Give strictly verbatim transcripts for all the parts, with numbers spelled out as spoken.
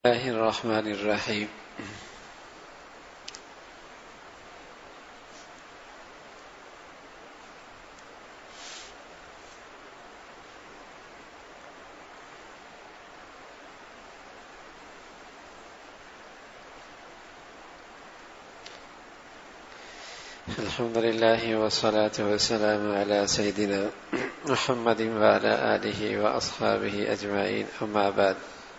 الله الرحمن الرحيم. الحمد لله والصلاة والسلام على سيدنا محمد وعلى آله وأصحابه أجمعين. أما بعد،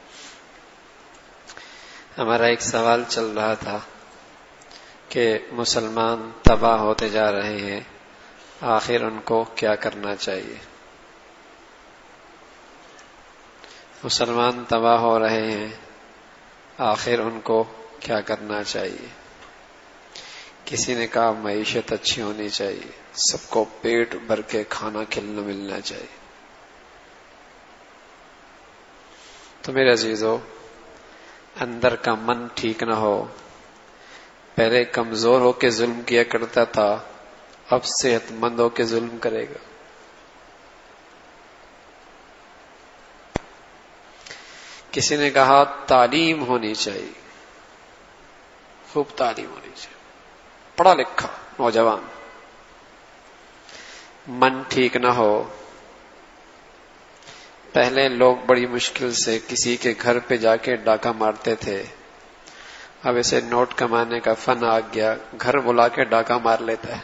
ہمارا ایک سوال چل رہا تھا کہ مسلمان تباہ ہوتے جا رہے ہیں، آخر ان کو کیا کرنا چاہیے؟ مسلمان تباہ ہو رہے ہیں، آخر ان کو کیا کرنا چاہیے؟ کسی نے کہا معیشت اچھی ہونی چاہیے، سب کو پیٹ بھر کے کھانا کھلنا ملنا چاہیے. تو میرے عزیزو، اندر کا من ٹھیک نہ ہو. پہلے کمزور ہو کے ظلم کیا کرتا تھا، اب صحت مند ہو کے ظلم کرے گا. کسی نے کہا تعلیم ہونی چاہیے، خوب تعلیم ہونی چاہیے، پڑھا لکھا نوجوان. من ٹھیک نہ ہو. پہلے لوگ بڑی مشکل سے کسی کے گھر پہ جا کے ڈاکہ مارتے تھے، اب اسے نوٹ کمانے کا فن آ گیا، گھر بلا کے ڈاکہ مار لیتا ہے.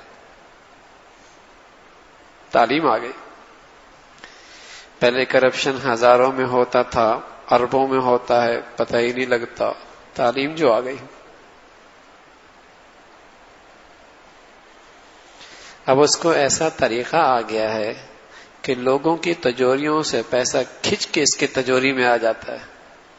تعلیم آ گئی. پہلے کرپشن ہزاروں میں ہوتا تھا، اربوں میں ہوتا ہے، پتہ ہی نہیں لگتا. تعلیم جو آ گئی. اب اس کو ایسا طریقہ آ گیا ہے کہ لوگوں کی تجوریوں سے پیسہ کھچ کے اس کے تجوری میں آ جاتا ہے.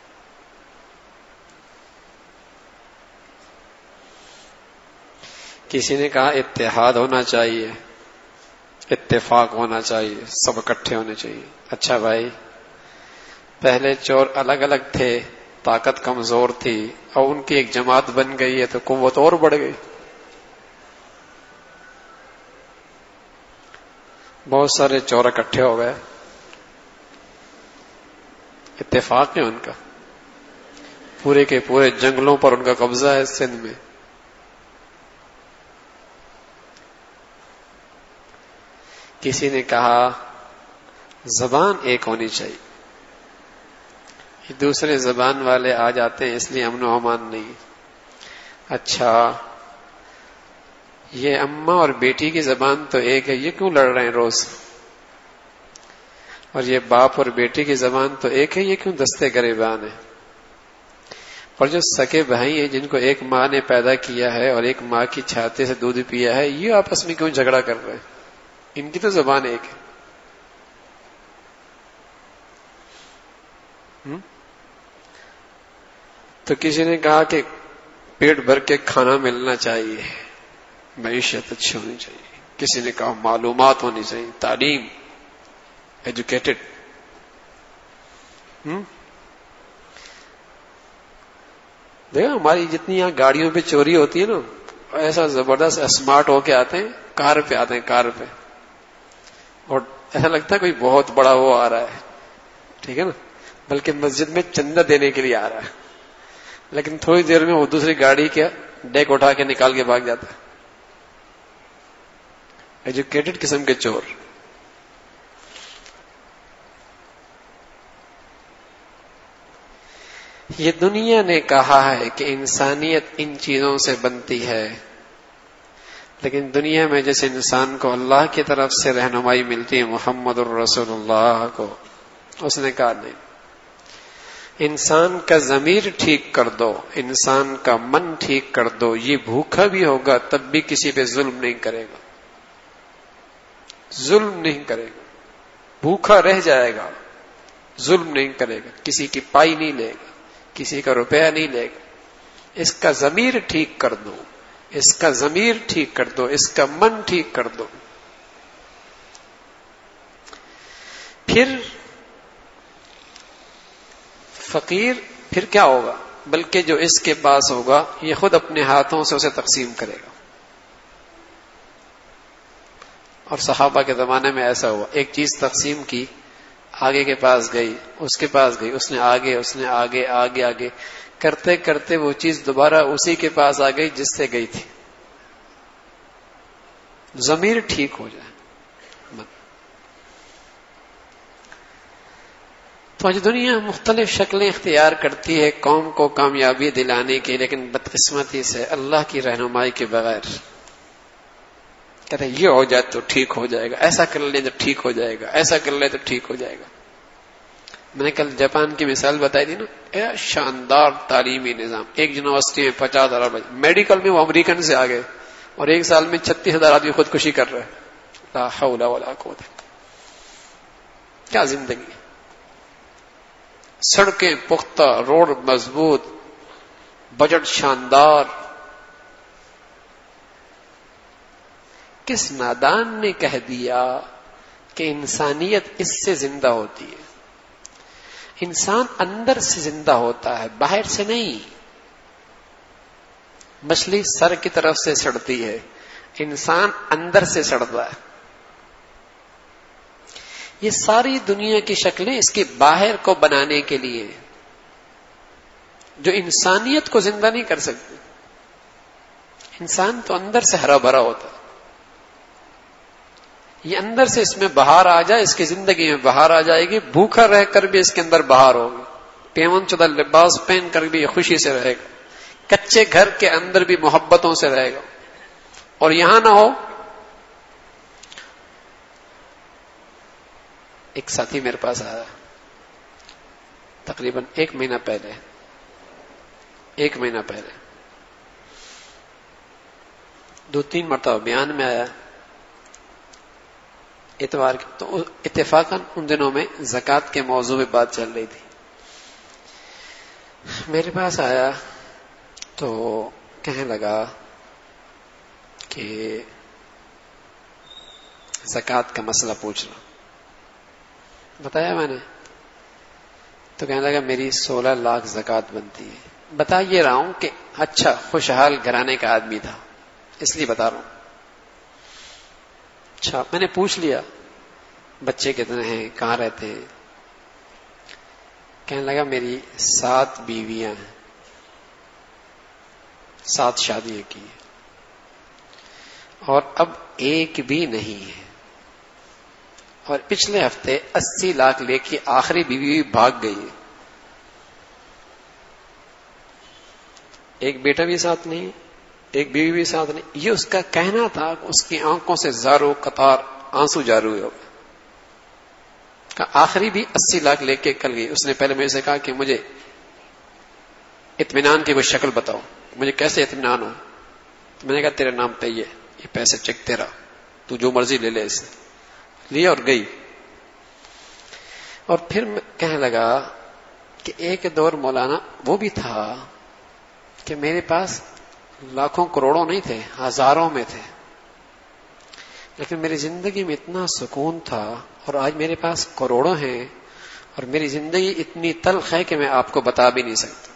کسی نے کہا اتحاد ہونا چاہیے، اتفاق ہونا چاہیے، سب اکٹھے ہونے چاہیے. اچھا بھائی، پہلے چور الگ الگ تھے، طاقت کمزور تھی، اور ان کی ایک جماعت بن گئی ہے تو قوت اور بڑھ گئی. بہت سارے چور اکٹھے ہو گئے، اتفاق ہے ان کا، پورے کے پورے جنگلوں پر ان کا قبضہ ہے سندھ میں. کسی نے کہا زبان ایک ہونی چاہیے، دوسرے زبان والے آ جاتے ہیں اس لیے امن و امان نہیں. اچھا، یہ اماں اور بیٹی کی زبان تو ایک ہے، یہ کیوں لڑ رہے ہیں روز؟ اور یہ باپ اور بیٹی کی زبان تو ایک ہے، یہ کیوں دستے گریبان ہیں؟ اور جو سکے بھائی ہیں جن کو ایک ماں نے پیدا کیا ہے اور ایک ماں کی چھاتی سے دودھ پیا ہے، یہ آپس میں کیوں جھگڑا کر رہے ہیں؟ ان کی تو زبان ایک ہے. تو کسی نے کہا کہ پیٹ بھر کے کھانا ملنا چاہیے، معیشت اچھی ہونی چاہیے. کسی نے کہا معلومات ہونی چاہیے، تعلیم، ایجوکیٹڈ. دیکھو ہماری جتنی یہاں گاڑیوں پہ چوری ہوتی ہے نا، ایسا زبردست اسمارٹ ہو کے آتے ہیں، کار پہ آتے ہیں، کار پہ، اور ایسا لگتا ہے کوئی بہت بڑا وہ آ رہا ہے، ٹھیک ہے نا، بلکہ مسجد میں چندہ دینے کے لیے آ رہا ہے. لیکن تھوڑی دیر میں وہ دوسری گاڑی کا ڈیک اٹھا کے نکال کے بھاگ جاتا ہے. ایجوکیٹڈ قسم کے چور. یہ دنیا نے کہا ہے کہ انسانیت ان چیزوں سے بنتی ہے، لیکن دنیا میں جس انسان کو اللہ کی طرف سے رہنمائی ملتی ہے، محمد الرسول اللہ کو، اس نے کہا نہیں، انسان کا ضمیر ٹھیک کر دو، انسان کا من ٹھیک کر دو، یہ بھوکا بھی ہوگا تب بھی کسی پہ ظلم نہیں کرے گا، ظلم نہیں کرے گا، بھوکا رہ جائے گا، ظلم نہیں کرے گا، کسی کی پائی نہیں لے گا، کسی کا روپیہ نہیں لے گا. اس کا ضمیر ٹھیک کر دو، اس کا ضمیر ٹھیک کر دو، اس کا من ٹھیک کر دو. پھر فقیر پھر کیا ہوگا؟ بلکہ جو اس کے پاس ہوگا یہ خود اپنے ہاتھوں سے اسے تقسیم کرے گا. اور صحابہ کے زمانے میں ایسا ہوا، ایک چیز تقسیم کی، آگے کے پاس گئی، اس کے پاس گئی، اس نے آگے، اس نے آگے آگے آگے کرتے کرتے وہ چیز دوبارہ اسی کے پاس آ گئی جس سے گئی تھی. ضمیر ٹھیک ہو جائے. تو آج دنیا مختلف شکلیں اختیار کرتی ہے قوم کو کامیابی دلانے کی، لیکن بدقسمتی سے اللہ کی رہنمائی کے بغیر کہتے ہیں یہ ہو جائے تو ٹھیک ہو جائے گا، ایسا کر لے تو ٹھیک ہو جائے گا، ایسا کر لے تو ٹھیک ہو جائے گا. میں نے کل جاپان کی مثال بتائی تھی نا، اے شاندار تعلیمی نظام، ایک یونیورسٹی میں پچاس ہزار بچے، میڈیکل میں وہ امریکن سے آگے، اور ایک سال میں چھتیس ہزار آدمی خودکشی کر رہے ہیں. لا حول ولا قوت. کیا زندگی، سڑکیں پختہ، روڈ مضبوط، بجٹ شاندار. کس نادان نے کہہ دیا کہ انسانیت اس سے زندہ ہوتی ہے؟ انسان اندر سے زندہ ہوتا ہے، باہر سے نہیں. مچھلی سر کی طرف سے سڑتی ہے، انسان اندر سے سڑتا ہے. یہ ساری دنیا کی شکلیں اس کے باہر کو بنانے کے لیے، جو انسانیت کو زندہ نہیں کر سکتی. انسان تو اندر سے ہرا بھرا ہوتا ہے. یہ اندر سے اس میں بہار آ جائے، اس کی زندگی میں بہار آ جائے گی. بھوکا رہ کر بھی اس کے اندر بہار ہوگی، پیون چدہ لباس پہن کر بھی خوشی سے رہے گا، کچے گھر کے اندر بھی محبتوں سے رہے گا. اور یہاں نہ ہو. ایک ساتھی میرے پاس آیا تقریباً ایک مہینہ پہلے ایک مہینہ پہلے دو تین مرتبہ بیان میں آیا اتوار کی. تو اتفاقاً ان دنوں میں زکوٰۃ کے موضوع پہ بات چل رہی تھی. میرے پاس آیا تو کہنے لگا کہ زکوٰۃ کا مسئلہ پوچھ رہا. بتایا میں نے تو کہنے لگا میری سولہ لاکھ زکوٰۃ بنتی ہے. بتا یہ رہا ہوں کہ اچھا خوشحال گھرانے کا آدمی تھا، اس لیے بتا رہا ہوں. اچھا میں نے پوچھ لیا بچے کتنے ہیں، کہاں رہتے ہیں. کہنے لگا میری سات بیویاں ہیں، سات شادیاں کی ہیں، اور اب ایک بھی نہیں ہے. اور پچھلے ہفتے اسی لاکھ لے کے آخری بیوی بھاگ گئی ہے. ایک بیٹا بھی ساتھ نہیں، ایک بیوی بھی ساتھ نہیں. یہ اس کا کہنا تھا. اس کی آنکھوں سے زارو قطار آنسو جاری ہوئے. آخری بھی اسی لاکھ لے کے کل گئی. اس نے پہلے میرے سے کہا کہ مجھے اطمینان کی کوئی شکل بتاؤ، مجھے کیسے اطمینان ہو. تو میں نے کہا تیرے نام پہ یہ یہ پیسے چیک تیرا، تو جو مرضی لے لے. اسے لیا اور گئی. اور پھر کہنے لگا کہ ایک دور مولانا وہ بھی تھا کہ میرے پاس لاکھوں کروڑوں نہیں تھے، ہزاروں میں تھے، لیکن میری زندگی میں اتنا سکون تھا. اور آج میرے پاس کروڑوں ہیں اور میری زندگی اتنی تلخ ہے کہ میں آپ کو بتا بھی نہیں سکتا.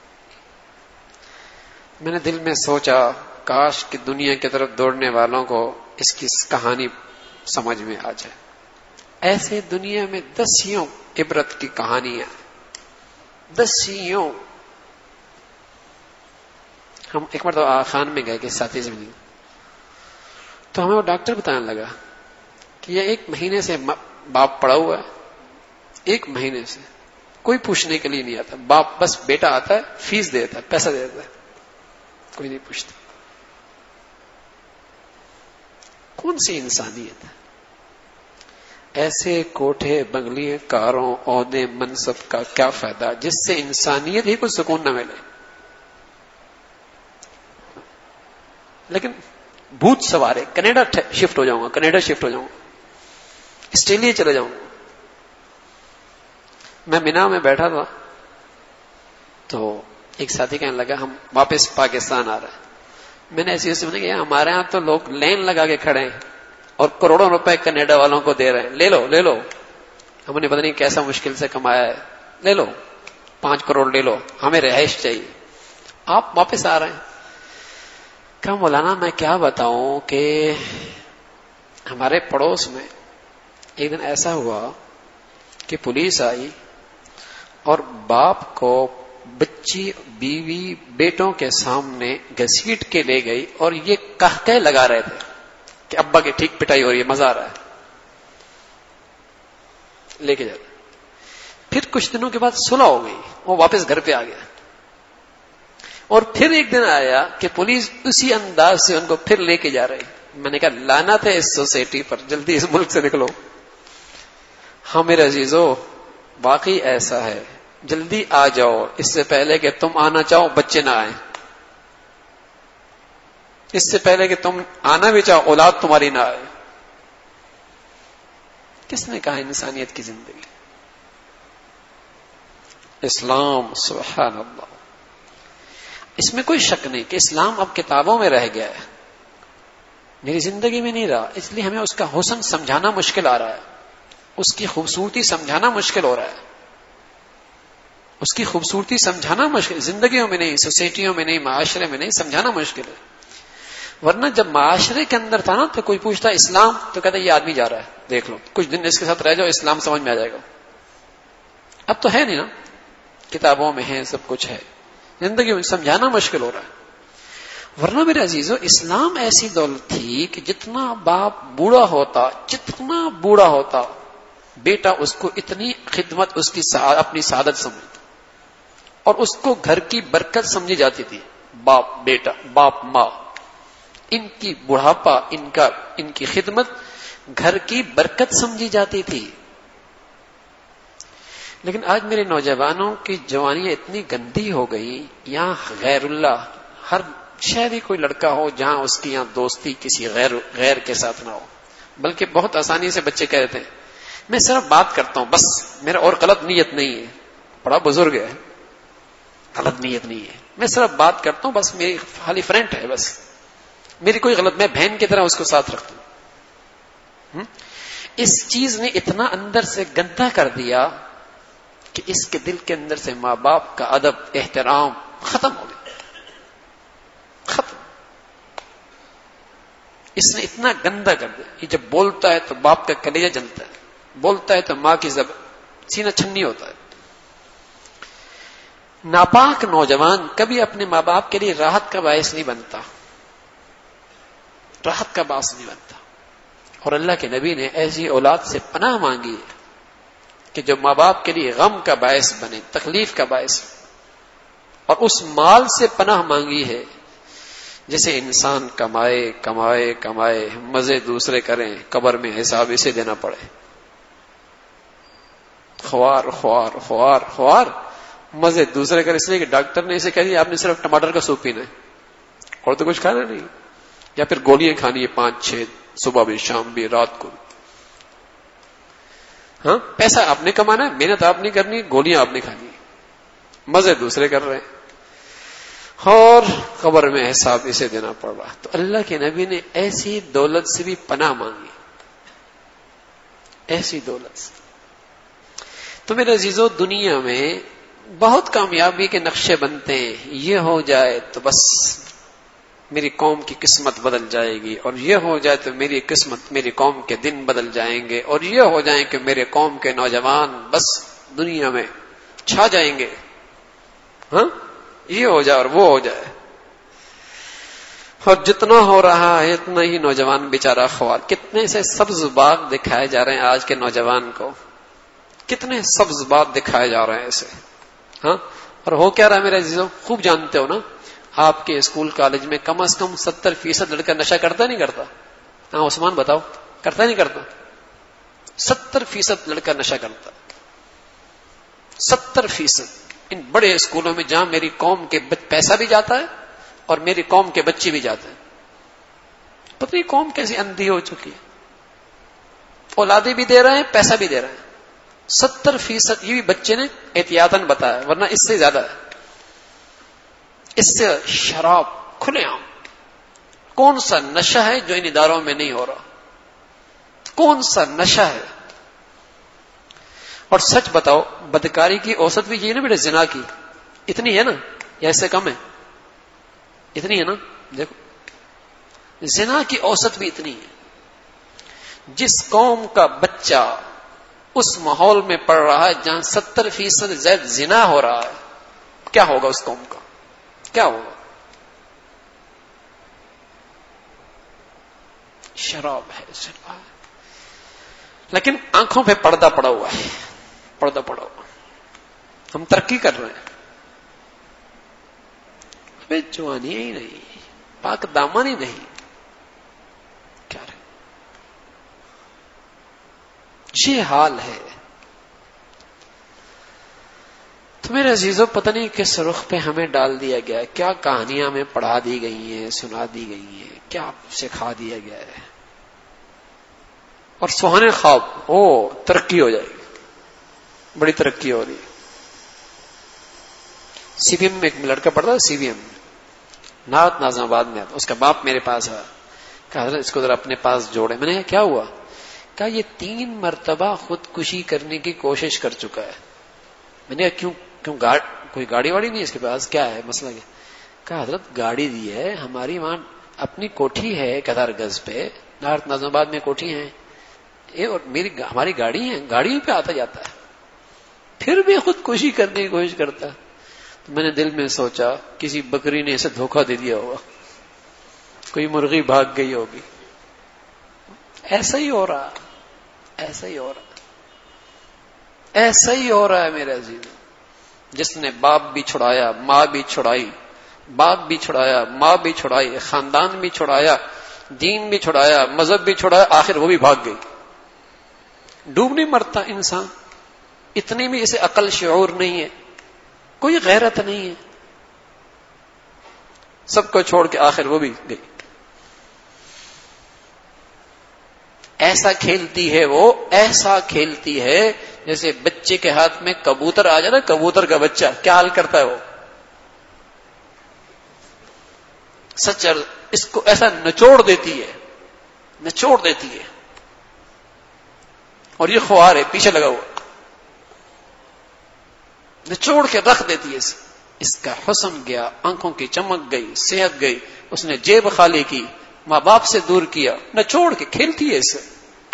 میں نے دل میں سوچا کاش کہ دنیا کی طرف دوڑنے والوں کو اس کی کہانی سمجھ میں آ جائے. ایسے دنیا میں دسیوں عبرت کی کہانیاں، دسیوں. ہم ایک مرتبہ خان میں گئے کہ ساتھی سے ملی، تو ہمیں وہ ڈاکٹر بتانے لگا کہ یہ ایک مہینے سے باپ پڑا ہوا ہے، ایک مہینے سے کوئی پوچھنے کے لیے نہیں آتا. باپ بس بیٹا آتا ہے، فیس دیتا ہے، پیسہ دیتا ہے، کوئی نہیں پوچھتا. کون سی انسانیت ہے؟ ایسے کوٹھے بنگلے کاروں عہدے منصب کا کیا فائدہ جس سے انسانیت ہی کو سکون نہ ملے. لیکن بھوت سوارے کینیڈا شفٹ ہو جاؤں گا، کینیڈا شفٹ ہو جاؤں گا، آسٹریلیا چلے جاؤں گا. میں مینا میں بیٹھا تھا تو ایک ساتھی کہنے لگا ہم واپس پاکستان آ رہے ہیں. میں نے ایسی سمجھا کہ ہمارے ہاں تو لوگ لائن لگا کے کھڑے ہیں اور کروڑوں روپے کینیڈا والوں کو دے رہے ہیں، لے لو لے لو. ہم نے پتہ نہیں کیسا مشکل سے کمایا ہے، لے لو پانچ کروڑ لے لو، ہمیں رہائش چاہیے، آپ واپس آ رہے ہیں. کہا مولانا میں کیا بتاؤں کہ ہمارے پڑوس میں ایک دن ایسا ہوا کہ پولیس آئی اور باپ کو بچی بیوی بیٹوں کے سامنے گھسیٹ کے لے گئی اور یہ قہقہے لگا رہے تھے کہ ابا کی ٹھیک پٹائی ہو رہی ہے, مزہ آ رہا ہے, لے کے جاتے. پھر کچھ دنوں کے بعد صلح ہو گئی, وہ واپس گھر پہ آ گیا. اور پھر ایک دن آیا کہ پولیس اسی انداز سے ان کو پھر لے کے جا رہی. میں نے کہا لعنت ہے اس سوسائٹی پر, جلدی اس ملک سے نکلو. ہاں میرے عزیزو, واقعی ایسا ہے, جلدی آ جاؤ اس سے پہلے کہ تم آنا چاہو بچے نہ آئیں, اس سے پہلے کہ تم آنا بھی چاہو اولاد تمہاری نہ آئے. کس نے کہا انسانیت کی زندگی؟ اسلام. سبحان اللہ. اس میں کوئی شک نہیں کہ اسلام اب کتابوں میں رہ گیا ہے, میری زندگی میں نہیں رہا, اس لیے ہمیں اس کا حسن سمجھانا مشکل آ رہا ہے, اس کی خوبصورتی سمجھانا مشکل ہو رہا ہے, اس کی خوبصورتی سمجھانا مشکل, زندگیوں میں نہیں, سوسائٹیوں میں نہیں, معاشرے میں نہیں, سمجھانا مشکل ہے. ورنہ جب معاشرے کے اندر تھا نا تو کوئی پوچھتا اسلام تو کہتا یہ آدمی جا رہا ہے, دیکھ لو کچھ دن اس کے ساتھ رہ جاؤ اسلام سمجھ میں آ جائے گا. اب تو ہے نہیں نا, کتابوں میں ہے, سب کچھ ہے, زندگی میں سمجھانا مشکل ہو رہا ہے. ورنہ میرے عزیزو اسلام ایسی دولت تھی کہ جتنا باپ بوڑھا ہوتا, جتنا بوڑھا ہوتا بیٹا اس کو اتنی خدمت, اس کی اپنی سعادت سمجھتا, اور اس کو گھر کی برکت سمجھی جاتی تھی. باپ بیٹا, باپ ماں, ان کی بڑھاپا, ان کا ان کی خدمت گھر کی برکت سمجھی جاتی تھی. لیکن آج میرے نوجوانوں کی جوانیاں اتنی گندی ہو گئی, یہاں غیر اللہ, ہر شہری کوئی لڑکا ہو جہاں اس کی یہاں دوستی کسی غیر غیر کے ساتھ نہ ہو, بلکہ بہت آسانی سے بچے کہہ دیتے ہیں میں صرف بات کرتا ہوں بس, میرا اور غلط نیت نہیں ہے. بڑا بزرگ ہے, غلط نیت نہیں ہے, میں صرف بات کرتا ہوں بس, میری خالی فرینڈ ہے بس, میری کوئی غلط, میں بہن کی طرح اس کو ساتھ رکھتا ہوں. اس چیز نے اتنا اندر سے گندا کر دیا کہ اس کے دل کے اندر سے ماں باپ کا ادب, احترام ختم ہو گیا, ختم. اس نے اتنا گندا کر دیا, یہ جب بولتا ہے تو باپ کا کلیجہ جلتا ہے, بولتا ہے تو ماں کی زب سینہ چھنی ہوتا ہے. ناپاک نوجوان کبھی اپنے ماں باپ کے لیے راحت کا باعث نہیں بنتا, راحت کا باعث نہیں بنتا. اور اللہ کے نبی نے ایسی اولاد سے پناہ مانگی ہے کہ جو ماں باپ کے لیے غم کا باعث بنے, تکلیف کا باعث, اور اس مال سے پناہ مانگی ہے جسے انسان کمائے کمائے کمائے مزے دوسرے کریں, قبر میں حساب اسے دینا پڑے. خوار خوار خوار خوار مزے دوسرے کریں, اس لیے کہ ڈاکٹر نے اسے کہہ دیا آپ نے صرف ٹماٹر کا سوپ پینا ہے اور تو کچھ کھانا نہیں, یا پھر گولیاں کھانی ہے پانچ چھ, صبح بھی شام بھی رات کو. ہاں پیسہ آپ نے کمانا ہے, محنت آپ نے کرنی, گولیاں آپ نے کھانی, مزے دوسرے کر رہے ہیں, اور قبر میں حساب اسے دینا پڑ رہا. تو اللہ کے نبی نے ایسی دولت سے بھی پناہ مانگی, ایسی دولت سے. تو میرے عزیزو دنیا میں بہت کامیابی کے نقشے بنتے ہیں, یہ ہو جائے تو بس میری قوم کی قسمت بدل جائے گی, اور یہ ہو جائے تو میری قسمت, میری قوم کے دن بدل جائیں گے, اور یہ ہو جائیں کہ میرے قوم کے نوجوان بس دنیا میں چھا جائیں گے. ہاں یہ ہو جائے اور وہ ہو جائے, اور جتنا ہو رہا ہے اتنا ہی نوجوان بیچارہ خوار. کتنے سے سبز باغ دکھائے جا رہے ہیں آج کے نوجوان کو, کتنے سبز باغ دکھائے جا رہے ہیں ایسے. ہاں اور ہو کیا رہا ہے میرے عزیزوں, خوب جانتے ہو نا, آپ کے اسکول کالج میں کم از کم ستر فیصد لڑکا نشہ کرتا نہیں کرتا؟ ہاں عثمان بتاؤ, کرتا نہیں کرتا؟ ستر فیصد لڑکا نشہ کرتا, ستر فیصد. ان بڑے اسکولوں میں جہاں میری قوم کے پیسہ بھی جاتا ہے اور میری قوم کے بچے بھی جاتے ہیں. پتہ نہیں قوم کیسی اندھی ہو چکی ہے, اولادیں بھی دے رہے ہیں پیسہ بھی دے رہے ہیں. ستر فیصد یہ بھی بچے نے احتیاطاً بتایا, ورنہ اس سے زیادہ ہے. اس سے شراب کھلے عام. کون سا نشہ ہے جو ان اداروں میں نہیں ہو رہا؟ کون سا نشہ ہے؟ اور سچ بتاؤ بدکاری کی اوسط بھی یہ نا بیٹے, زنا کی اتنی ہے نا یا اس سے کم ہے؟ اتنی ہے نا. دیکھو زنا کی اوسط بھی اتنی ہے. جس قوم کا بچہ اس ماحول میں پڑ رہا ہے جہاں ستر فیصد زائد زنا ہو رہا ہے، کیا ہوگا اس قوم کا؟ کیا ہوگا؟ شراب ہے، شراب ہے، لیکن آنکھوں پہ پردہ پڑا ہوا ہے، پردہ پڑا ہوا، ہم ترقی کر رہے ہیں، ابھی جوانی ہی نہیں، پاک دامن ہی نہیں، کیا رہے؟ یہ حال ہے۔ تو میرے عزیزوں، پتہ نہیں کس رخ پہ ہمیں ڈال دیا گیا ہے، کیا کہانیاں ہمیں پڑھا دی گئی ہیں، سنا دی گئی ہیں، کیا سکھا دیا گیا ہے، اور سہانے خواب او ترقی ہو جائے گی، بڑی ترقی ہو رہی ہے۔ سی بی ایم میں ایک لڑکا پڑھتا ہے، سی بی ایم نعت نازم آباد میں، اس کا باپ میرے پاس ہے، کہا حضرت اس کو ذرا اپنے پاس جوڑے۔ میں نے کہا کیا ہوا؟ کہا یہ تین مرتبہ خودکشی کرنے کی کوشش کر چکا ہے۔ میں نے کہا کیوں کیوں گاڑ کوئی گاڑی واڑی نہیں اس کے پاس، کیا ہے مسئلہ کیا؟ کہا حضرت گاڑی دی ہے، ہماری وہاں اپنی کوٹھی ہے ایک ہزار گز پہ، نعت نازم آباد میں کوٹھی ہے، اور میری ہماری گاڑی ہے، گاڑی پہ آتا جاتا ہے، پھر بھی خودکشی کرنے کی کوشش کرتا ہے۔ تو میں نے دل میں سوچا کسی بکری نے اسے دھوکہ دے دیا ہوگا، کوئی مرغی بھاگ گئی ہوگی۔ ایسا ہی ہو رہا، ایسا ہی ہو رہا، ایسا ہی ہو رہا ہے میرے عزیز۔ جس نے باپ بھی چھڑایا، ماں بھی چھڑائی، باپ بھی چھڑایا، ماں بھی چھڑائی، خاندان بھی چھڑایا، دین بھی چھڑایا، مذہب بھی چھڑایا، آخر وہ بھی بھاگ گئی۔ ڈوب نہیں مرتا انسان، اتنی بھی اسے عقل شعور نہیں ہے، کوئی غیرت نہیں ہے، سب کو چھوڑ کے آخر وہ بھی گئی۔ ایسا کھیلتی ہے وہ، ایسا کھیلتی ہے جیسے بچے کے ہاتھ میں کبوتر آ جاتا، کبوتر کا بچہ کیا حال کرتا ہے وہ، سچ اس کو ایسا نچوڑ دیتی ہے، نچوڑ دیتی ہے، اور یہ خوار ہے پیچھے لگا ہوا، نچوڑ کے رکھ دیتی ہے، اس کا حسن گیا، آنکھوں کی چمک گئی، صحت گئی، اس نے جیب خالی کی، ماں باپ سے دور کیا، نچوڑ کے کھیلتی ہے اسے۔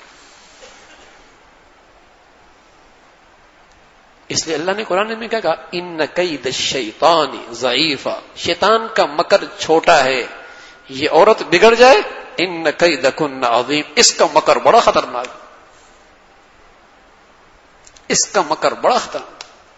اس لیے اللہ نے قرآن میں کیا کہا، ان کید الشیطان ضعیف، شیطان کا مکر چھوٹا ہے، یہ عورت بگڑ جائے، ان کیدکن عظیم، اس کا مکر بڑا خطرناک، اس کا مکر بڑا خطرناک،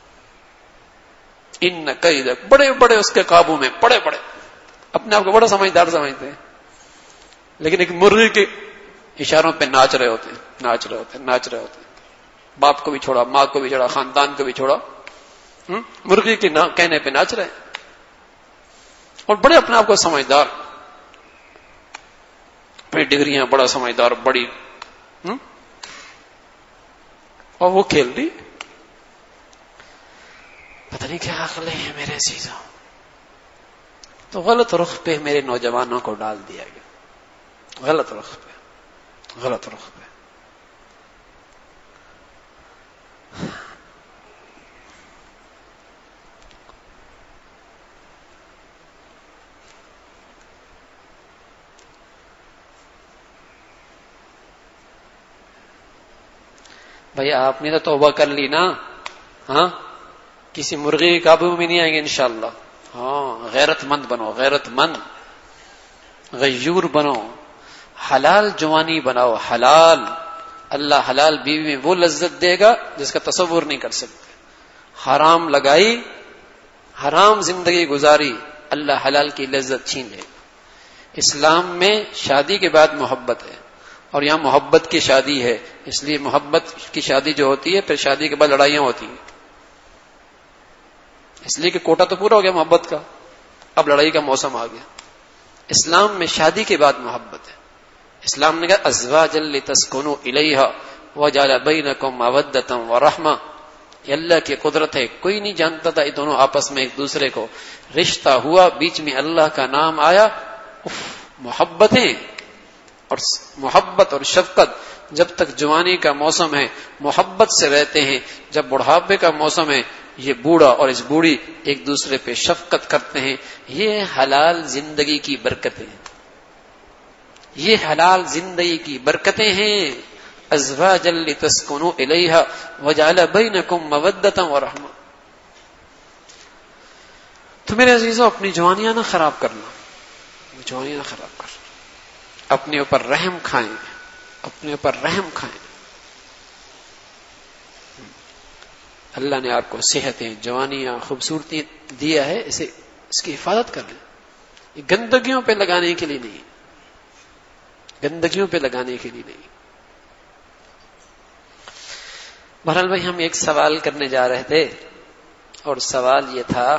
ان کیدک، بڑے بڑے اس کے قابو میں، بڑے بڑے، اپنے آپ کو بڑا سمجھدار سمجھتے ہیں، لیکن ایک مرغی کے اشاروں پہ ناچ رہے ہوتے ہیں، ناچ رہے ہوتے ہیں، ناچ رہے ہوتے ہیں، باپ کو بھی چھوڑا، ماں کو بھی چھوڑا، خاندان کو بھی چھوڑا، مرغی کے کہنے پہ ناچ رہے ہیں، اور بڑے اپنے آپ کو سمجھدار، بڑی ڈگریاں، بڑا سمجھدار، بڑی، اور وہ کھیل رہی، پتہ نہیں کیا عقل ہے میرے عزیزوں۔ تو غلط رخ پہ میرے نوجوانوں کو ڈال دیا گیا، غلط رخ پہ، غلط رخ پہ۔ بھائی آپ نے تو توبہ کر لی نا، ہاں، کسی مرغی کے قابو میں نہیں آئیں گے انشاءاللہ۔ ہاں، غیرت مند بنو، غیرت مند، غیور بنو، حلال جوانی بناؤ، حلال، اللہ حلال بیوی میں وہ لذت دے گا جس کا تصور نہیں کر سکتے۔ حرام لگائی، حرام زندگی گزاری، اللہ حلال کی لذت چھین لے گا۔ اسلام میں شادی کے بعد محبت ہے، اور یہاں محبت کی شادی ہے، اس لیے محبت کی شادی جو ہوتی ہے پھر شادی کے بعد لڑائیاں ہوتی ہیں، اس لیے کہ کوٹا تو پورا ہو گیا محبت کا، اب لڑائی کا موسم آ گیا۔ اسلام میں شادی کے بعد محبت ہے، اسلام نے کہا ازواجا لتسکنوا الیہا وجعل بینکم مودۃ ورحمہ، یہ اللہ کی قدرت ہے، کوئی نہیں جانتا تھا یہ دونوں آپس میں ایک دوسرے کو، رشتہ ہوا، بیچ میں اللہ کا نام آیا، اف، محبتیں، اور محبت اور شفقت، جب تک جوانی کا موسم ہے محبت سے رہتے ہیں، جب بڑھاپے کا موسم ہے یہ بوڑھا اور اس بوڑھی ایک دوسرے پہ شفقت کرتے ہیں۔ یہ حلال زندگی کی برکتیں ہیں، یہ حلال زندگی کی برکتیں ہیں۔ ازواجا لتسکنوا الیہا وجعل بینکم مودۃ ورحمہ. تو میرے عزیزوں اپنی جوانیاں نہ خراب کرنا، جوانیاں نہ خراب کرنا، اپنے اوپر رحم کھائیں، اپنے اوپر رحم کھائیں. اللہ نے آپ کو صحتیں، جوانیاں، خوبصورتی دیا ہے، اسے اس کی حفاظت کر لیں. یہ گندگیوں پہ لگانے کے لیے نہیں، گندگیوں پہ لگانے کے لیے نہیں. بہرحال بھائی ہم ایک سوال کرنے جا رہے تھے، اور سوال یہ تھا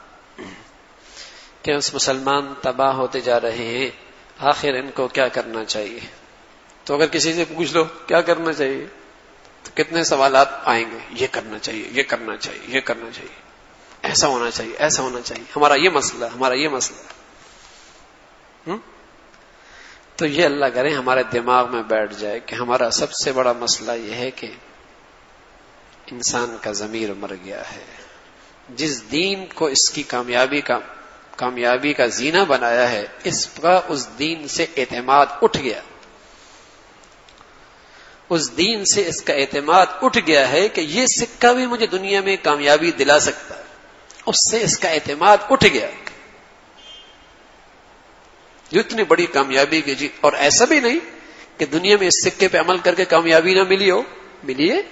کہ اس مسلمان تباہ ہوتے جا رہے ہیں، آخر ان کو کیا کرنا چاہیے؟ تو اگر کسی سے پوچھ لو کیا کرنا چاہیے تو کتنے سوالات آئیں گے. یہ کرنا چاہیے، یہ کرنا چاہیے، یہ کرنا چاہیے، ایسا ہونا چاہیے، ایسا ہونا چاہیے، ہمارا یہ مسئلہ، ہمارا یہ مسئلہ. ہم؟ تو یہ اللہ کرے ہمارے دماغ میں بیٹھ جائے کہ ہمارا سب سے بڑا مسئلہ یہ ہے کہ انسان کا ضمیر مر گیا ہے. جس دین کو اس کی کامیابی کا کامیابی کا زینہ بنایا ہے، اس کا اس دین سے اعتماد اٹھ گیا. اس دین سے اس کا اعتماد اٹھ گیا ہے کہ یہ سکہ بھی مجھے دنیا میں کامیابی دلا سکتا ہے. اس سے اس کا اعتماد اٹھ گیا. یہ اتنی بڑی کامیابی کی جی، اور ایسا بھی نہیں کہ دنیا میں اس سکے پہ عمل کر کے کامیابی نہ ملی ہو، ملی ہے.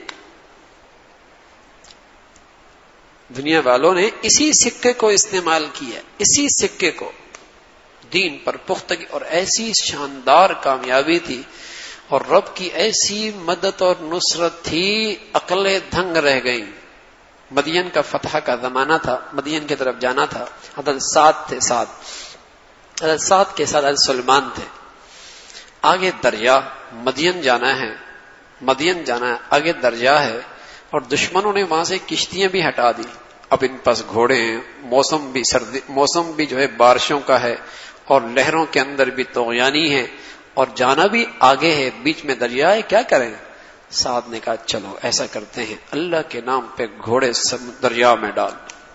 دنیا والوں نے اسی سکے کو استعمال کیا، اسی سکے کو دین پر پختگی، اور ایسی شاندار کامیابی تھی اور رب کی ایسی مدد اور نصرت تھی، عقلیں دھنگ رہ گئیں. مدین کا فتح کا زمانہ تھا، مدین کی طرف جانا تھا. حضرت سعد تھے، سعد حضرت سعد کے ساتھ حضرت سلمان تھے. آگے دریا، مدین جانا ہے، مدین جانا ہے، آگے دریا ہے، اور دشمنوں نے وہاں سے کشتیاں بھی ہٹا دی. اب ان پاس گھوڑے ہیں، موسم بھی سردی موسم بھی جو ہے بارشوں کا ہے، اور لہروں کے اندر بھی طغیانی ہے، اور جانا بھی آگے ہے، بیچ میں دریا ہے. کیا کریں؟ سعد نے کہا چلو ایسا کرتے ہیں، اللہ کے نام پہ گھوڑے دریا میں ڈال.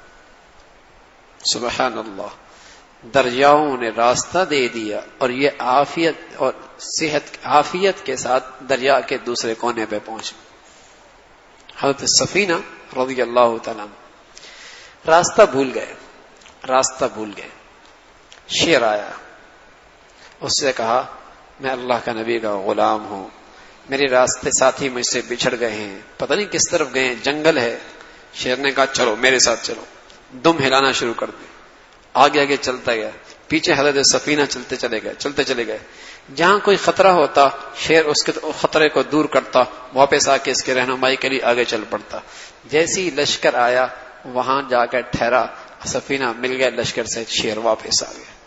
سبحان اللہ، دریاؤں نے راستہ دے دیا، اور یہ عافیت اور صحت عافیت کے ساتھ دریا کے دوسرے کونے پہ پہنچ. حضرت سفینہ رضی اللہ تعالیٰ راستہ بھول گئے، راستہ بھول گئے. شیر آیا، اس سے کہا میں اللہ کا نبی کا غلام ہوں، میرے راستے ساتھی مجھ سے بچھڑ گئے ہیں، پتہ نہیں کس طرف گئے ہیں، جنگل ہے. شیر نے کہا چلو میرے ساتھ چلو. دم ہلانا شروع کر دے، آگے آگے چلتا گیا، پیچھے حضرت سفینہ چلتے چلے گئے، چلتے چلے گئے. جہاں کوئی خطرہ ہوتا شیر اس کے خطرے کو دور کرتا، واپس آ کے اس کے رہنمائی کے لیے آگے چل پڑتا. جیسی لشکر آیا وہاں جا کر ٹھہرا، سفینہ مل گیا لشکر سے، شیر واپس آ گیا.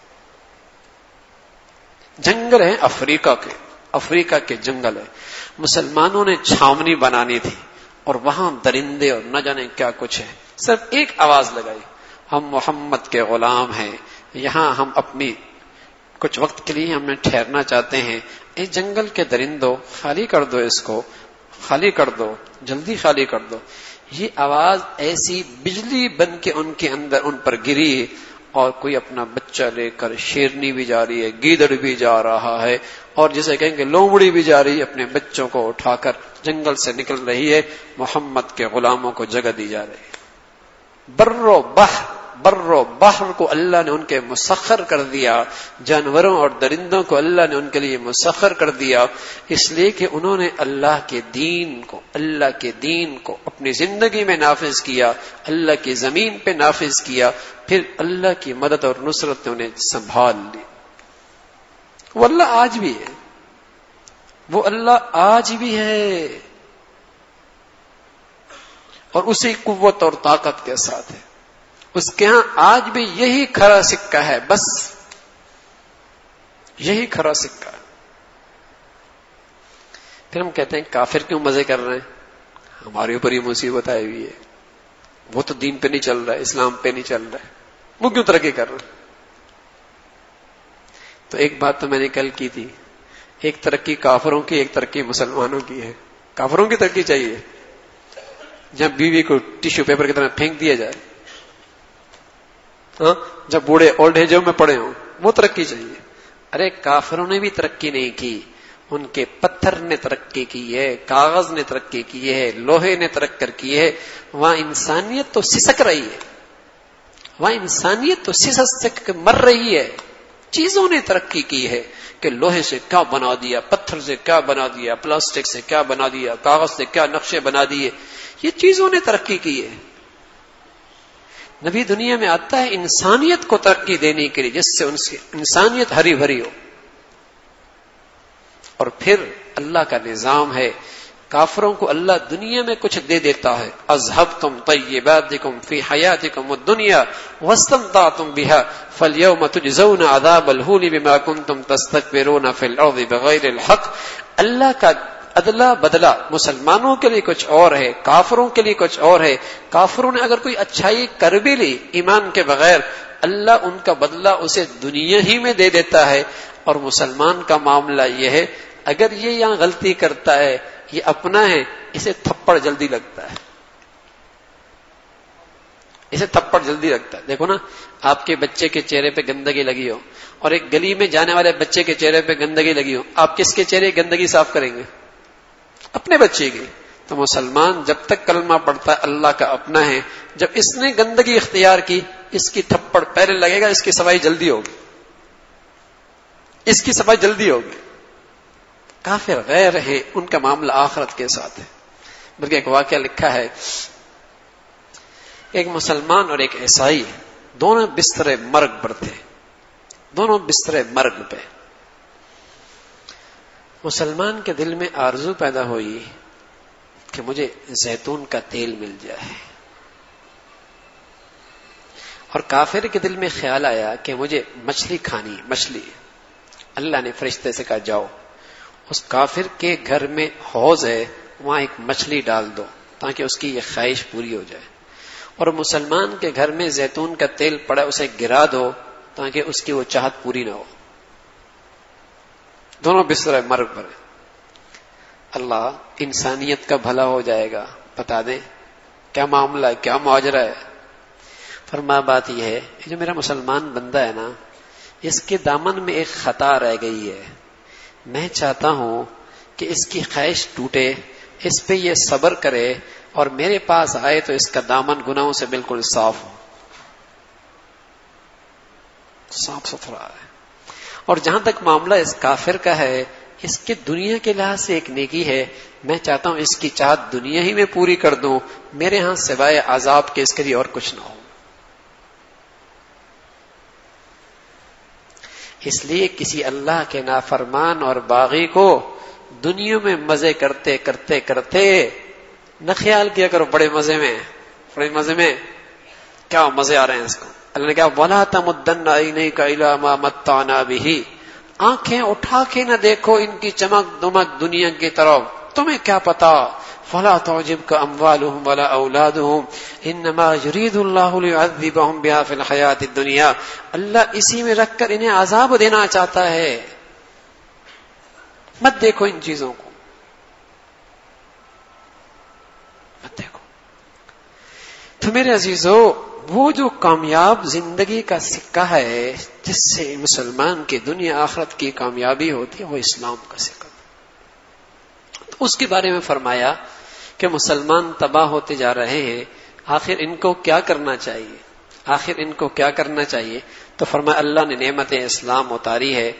جنگل ہے افریقہ کے، افریقہ کے جنگل ہے. مسلمانوں نے چھاونی بنانی تھی، اور وہاں درندے اور نہ جانے کیا کچھ ہے. صرف ایک آواز لگائی، ہم محمد کے غلام ہیں، یہاں ہم اپنی کچھ وقت کے لیے ہمیں ٹھہرنا چاہتے ہیں. اے جنگل کے درندوں خالی کر دو، اس کو خالی کر دو، جلدی خالی کر دو. یہ آواز ایسی بجلی بن کے ان کے اندر ان پر گری، اور کوئی اپنا بچہ لے کر، شیرنی بھی جا رہی ہے، گیدڑ بھی جا رہا ہے، اور جسے کہیں گے لومڑی بھی جا رہی ہے، اپنے بچوں کو اٹھا کر جنگل سے نکل رہی ہے. محمد کے غلاموں کو جگہ دی جا رہی ہے. برو بحر برو بحر کو اللہ نے ان کے مسخر کر دیا، جانوروں اور درندوں کو اللہ نے ان کے لیے مسخر کر دیا، اس لیے کہ انہوں نے اللہ کے دین کو اللہ کے دین کو اپنی زندگی میں نافذ کیا، اللہ کی زمین پہ نافذ کیا. پھر اللہ کی مدد اور نصرت نے انہیں سنبھال لی. وہ اللہ آج بھی ہے، وہ اللہ آج بھی ہے، اور اسی قوت اور طاقت کے ساتھ ہے. اس کے ہاں آج بھی یہی کھرا سکہ ہے، بس یہی کھرا سکہ ہے. پھر ہم کہتے ہیں کافر کیوں مزے کر رہے ہیں؟ ہمارے اوپر ہی مصیبت آئی ہوئی ہے، وہ تو دین پہ نہیں چل رہا ہے، اسلام پہ نہیں چل رہا ہے، وہ کیوں ترقی کر رہے ہیں؟ تو ایک بات تو میں نے کل کی تھی، ایک ترقی کافروں کی، ایک ترقی مسلمانوں کی ہے. کافروں کی ترقی چاہیے جب بیوی کو ٹیشو پیپر کی طرح پھینک دیا جائے، ہاں جب بوڑھے اولڈ ایج میں پڑے ہوں، وہ ترقی چاہیے. ارے کافروں نے بھی ترقی نہیں کی، ان کے پتھر نے ترقی کی ہے، کاغذ نے ترقی کی ہے، لوہے نے ترقی کی ہے، وہاں انسانیت تو سسک رہی ہے، وہاں انسانیت تو سسک کے مر رہی ہے۔ چیزوں نے ترقی کی ہے کہ لوہے سے کیا بنا دیا، پتھر سے کیا بنا دیا، پلاسٹک سے کیا بنا دیا، کاغذ سے کیا نقشے بنا دیے، یہ چیزوں نے ترقی کی ہے۔ نبی دنیا میں آتا ہے انسانیت کو ترقی دینے کے لیے، جس سے انسانیت ہری بھری ہو۔ اور پھر اللہ کا نظام ہے، کافروں کو اللہ دنیا میں کچھ دے دیتا ہے، اذهبتم طیباتکم فی حیاتکم الدنیا واستمتعتم بها فالیوم تجزون عذاب الہون بما کنتم تستکبرون فی الارض بغیر الحق۔ اللہ کا ادلا بدلہ مسلمانوں کے لیے کچھ اور ہے، کافروں کے لیے کچھ اور ہے۔ کافروں نے اگر کوئی اچھائی کر بھی لی ایمان کے بغیر، اللہ ان کا بدلہ اسے دنیا ہی میں دے دیتا ہے۔ اور مسلمان کا معاملہ یہ ہے، اگر یہ یہاں غلطی کرتا ہے، یہ اپنا ہے، اسے تھپڑ جلدی لگتا ہے، اسے تھپڑ جلدی لگتا ہے۔ دیکھو نا، آپ کے بچے کے چہرے پہ گندگی لگی ہو اور ایک گلی میں جانے والے بچے کے چہرے پہ گندگی لگی ہو، آپ کس کے چہرے کی گندگی صاف کریں گے؟ اپنے بچے کی۔ تو مسلمان جب تک کلمہ پڑھتا ہے اللہ کا اپنا ہے، جب اس نے گندگی اختیار کی، اس کی تھپڑ پہلے لگے گا، اس کی صفائی جلدی ہوگی، اس کی صفائی جلدی ہوگی۔ کافر غیر ہے، ان کا معاملہ آخرت کے ساتھ ہے۔ بلکہ ایک واقعہ لکھا ہے، ایک مسلمان اور ایک عیسائی دونوں بستر مرگ پر تھے، دونوں بستر مرگ پہ۔ مسلمان کے دل میں آرزو پیدا ہوئی کہ مجھے زیتون کا تیل مل جائے، اور کافر کے دل میں خیال آیا کہ مجھے مچھلی کھانی، مچھلی۔ اللہ نے فرشتے سے کہا جاؤ اس کافر کے گھر میں حوض ہے، وہاں ایک مچھلی ڈال دو تاکہ اس کی یہ خواہش پوری ہو جائے، اور مسلمان کے گھر میں زیتون کا تیل پڑا، اسے گرا دو تاکہ اس کی وہ چاہت پوری نہ ہو۔ دونوں بستر مرگ پر۔ اللہ انسانیت کا بھلا ہو جائے گا، بتا دیں کیا معاملہ ہے، کیا ماجرا ہے۔ فرما بات یہ ہے، جو میرا مسلمان بندہ ہے نا، اس کے دامن میں ایک خطا رہ گئی ہے، میں چاہتا ہوں کہ اس کی خواہش ٹوٹے، اس پہ یہ صبر کرے اور میرے پاس آئے تو اس کا دامن گناہوں سے بالکل صاف ہو، صاف ستھرا ہے۔ اور جہاں تک معاملہ اس کافر کا ہے، اس کے دنیا کے لحاظ سے ایک نیکی ہے، میں چاہتا ہوں اس کی چاہت دنیا ہی میں پوری کر دوں، میرے ہاں سوائے عذاب کے اس کے لیے اور کچھ نہ ہو۔ اس لیے کسی اللہ کے نافرمان اور باغی کو دنیا میں مزے کرتے کرتے کرتے نہ خیال کیا کرو بڑے مزے میں، بڑے مزے میں کیا مزے آ رہے ہیں اس کو۔ اللہ نے کہا وَلَا تَمُدَّنَّ عَيْنَيْكَ إِلَىٰ مَا مَتَّعْنَا بِهِ، آنکھیں اٹھا کے نہ دیکھو ان کی چمک دمک دنیا کی طرف، تمہیں کیا پتا۔ فَلَا تُعْجِبْكَ أَمْوَالُهُمْ وَلَا أَوْلَادُهُمْ إِنَّمَا يُرِيدُ اللَّهُ لِيُعَذِّبَهُمْ بِهَا فِي الْحَيَاةِ الدُّنْيَا، اللہ اسی میں رکھ کر انہیں عذاب دینا چاہتا ہے، مت دیکھو ان چیزوں کو، مت دیکھو۔ تو میرے عزیزو، وہ جو کامیاب زندگی کا سکہ ہے جس سے مسلمان کی دنیا آخرت کی کامیابی ہوتی ہے، وہ اسلام کا سکہ۔ تو اس کے بارے میں فرمایا کہ مسلمان تباہ ہوتے جا رہے ہیں، آخر ان کو کیا کرنا چاہیے، آخر ان کو کیا کرنا چاہیے۔ تو فرمایا اللہ نے نعمت اسلام اتاری ہے،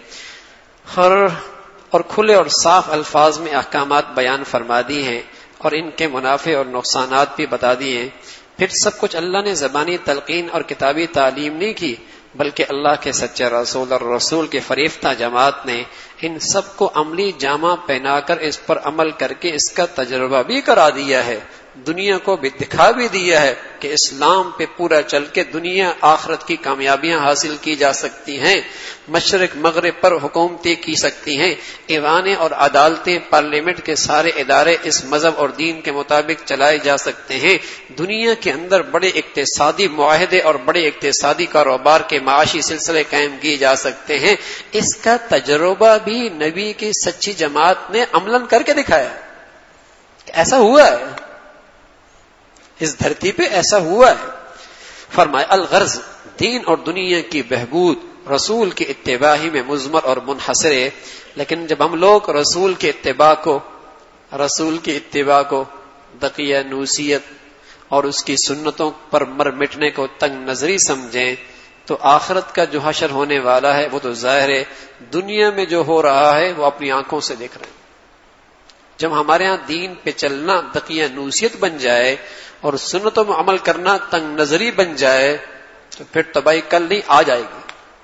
اور کھلے اور صاف الفاظ میں احکامات بیان فرما دی ہیں، اور ان کے منافع اور نقصانات بھی بتا دیے ہیں۔ پھر سب کچھ اللہ نے زبانی تلقین اور کتابی تعلیم نہیں کی، بلکہ اللہ کے سچے رسول اور رسول کے فریفتہ جماعت نے ان سب کو عملی جامہ پہنا کر اس پر عمل کر کے اس کا تجربہ بھی کرا دیا ہے، دنیا کو بھی دکھا بھی دیا ہے کہ اسلام پہ پورا چل کے دنیا آخرت کی کامیابیاں حاصل کی جا سکتی ہیں، مشرق مغرب پر حکومتیں کی سکتی ہیں، ایوانیں اور عدالتیں، پارلیمنٹ کے سارے ادارے اس مذہب اور دین کے مطابق چلائے جا سکتے ہیں، دنیا کے اندر بڑے اقتصادی معاہدے اور بڑے اقتصادی کاروبار کے معاشی سلسلے قائم کیے جا سکتے ہیں۔ اس کا تجربہ بھی نبی کی سچی جماعت نے عملاً کر کے دکھایا، ایسا ہوا ہے، اس دھرتی پہ ایسا ہوا ہے۔ فرمایا الغرض دین اور دنیا کی بہبود رسول کی اتباع ہی میں مضمر اور منحصر ہے. لیکن جب ہم لوگ رسول کی اتباع کو رسول کی اتباع کو دقیہ نوسیت اور اس کی سنتوں پر مر مٹنے کو تنگ نظری سمجھیں تو آخرت کا جو حشر ہونے والا ہے وہ تو ظاہر ہے. دنیا میں جو ہو رہا ہے وہ اپنی آنکھوں سے دیکھ رہے ہیں. جب ہمارے ہاں دین پہ چلنا دقیہ نوسیت بن جائے اور سنتوں میں عمل کرنا تنگ نظری بن جائے تو پھر تباہی کل نہیں آ جائے گی.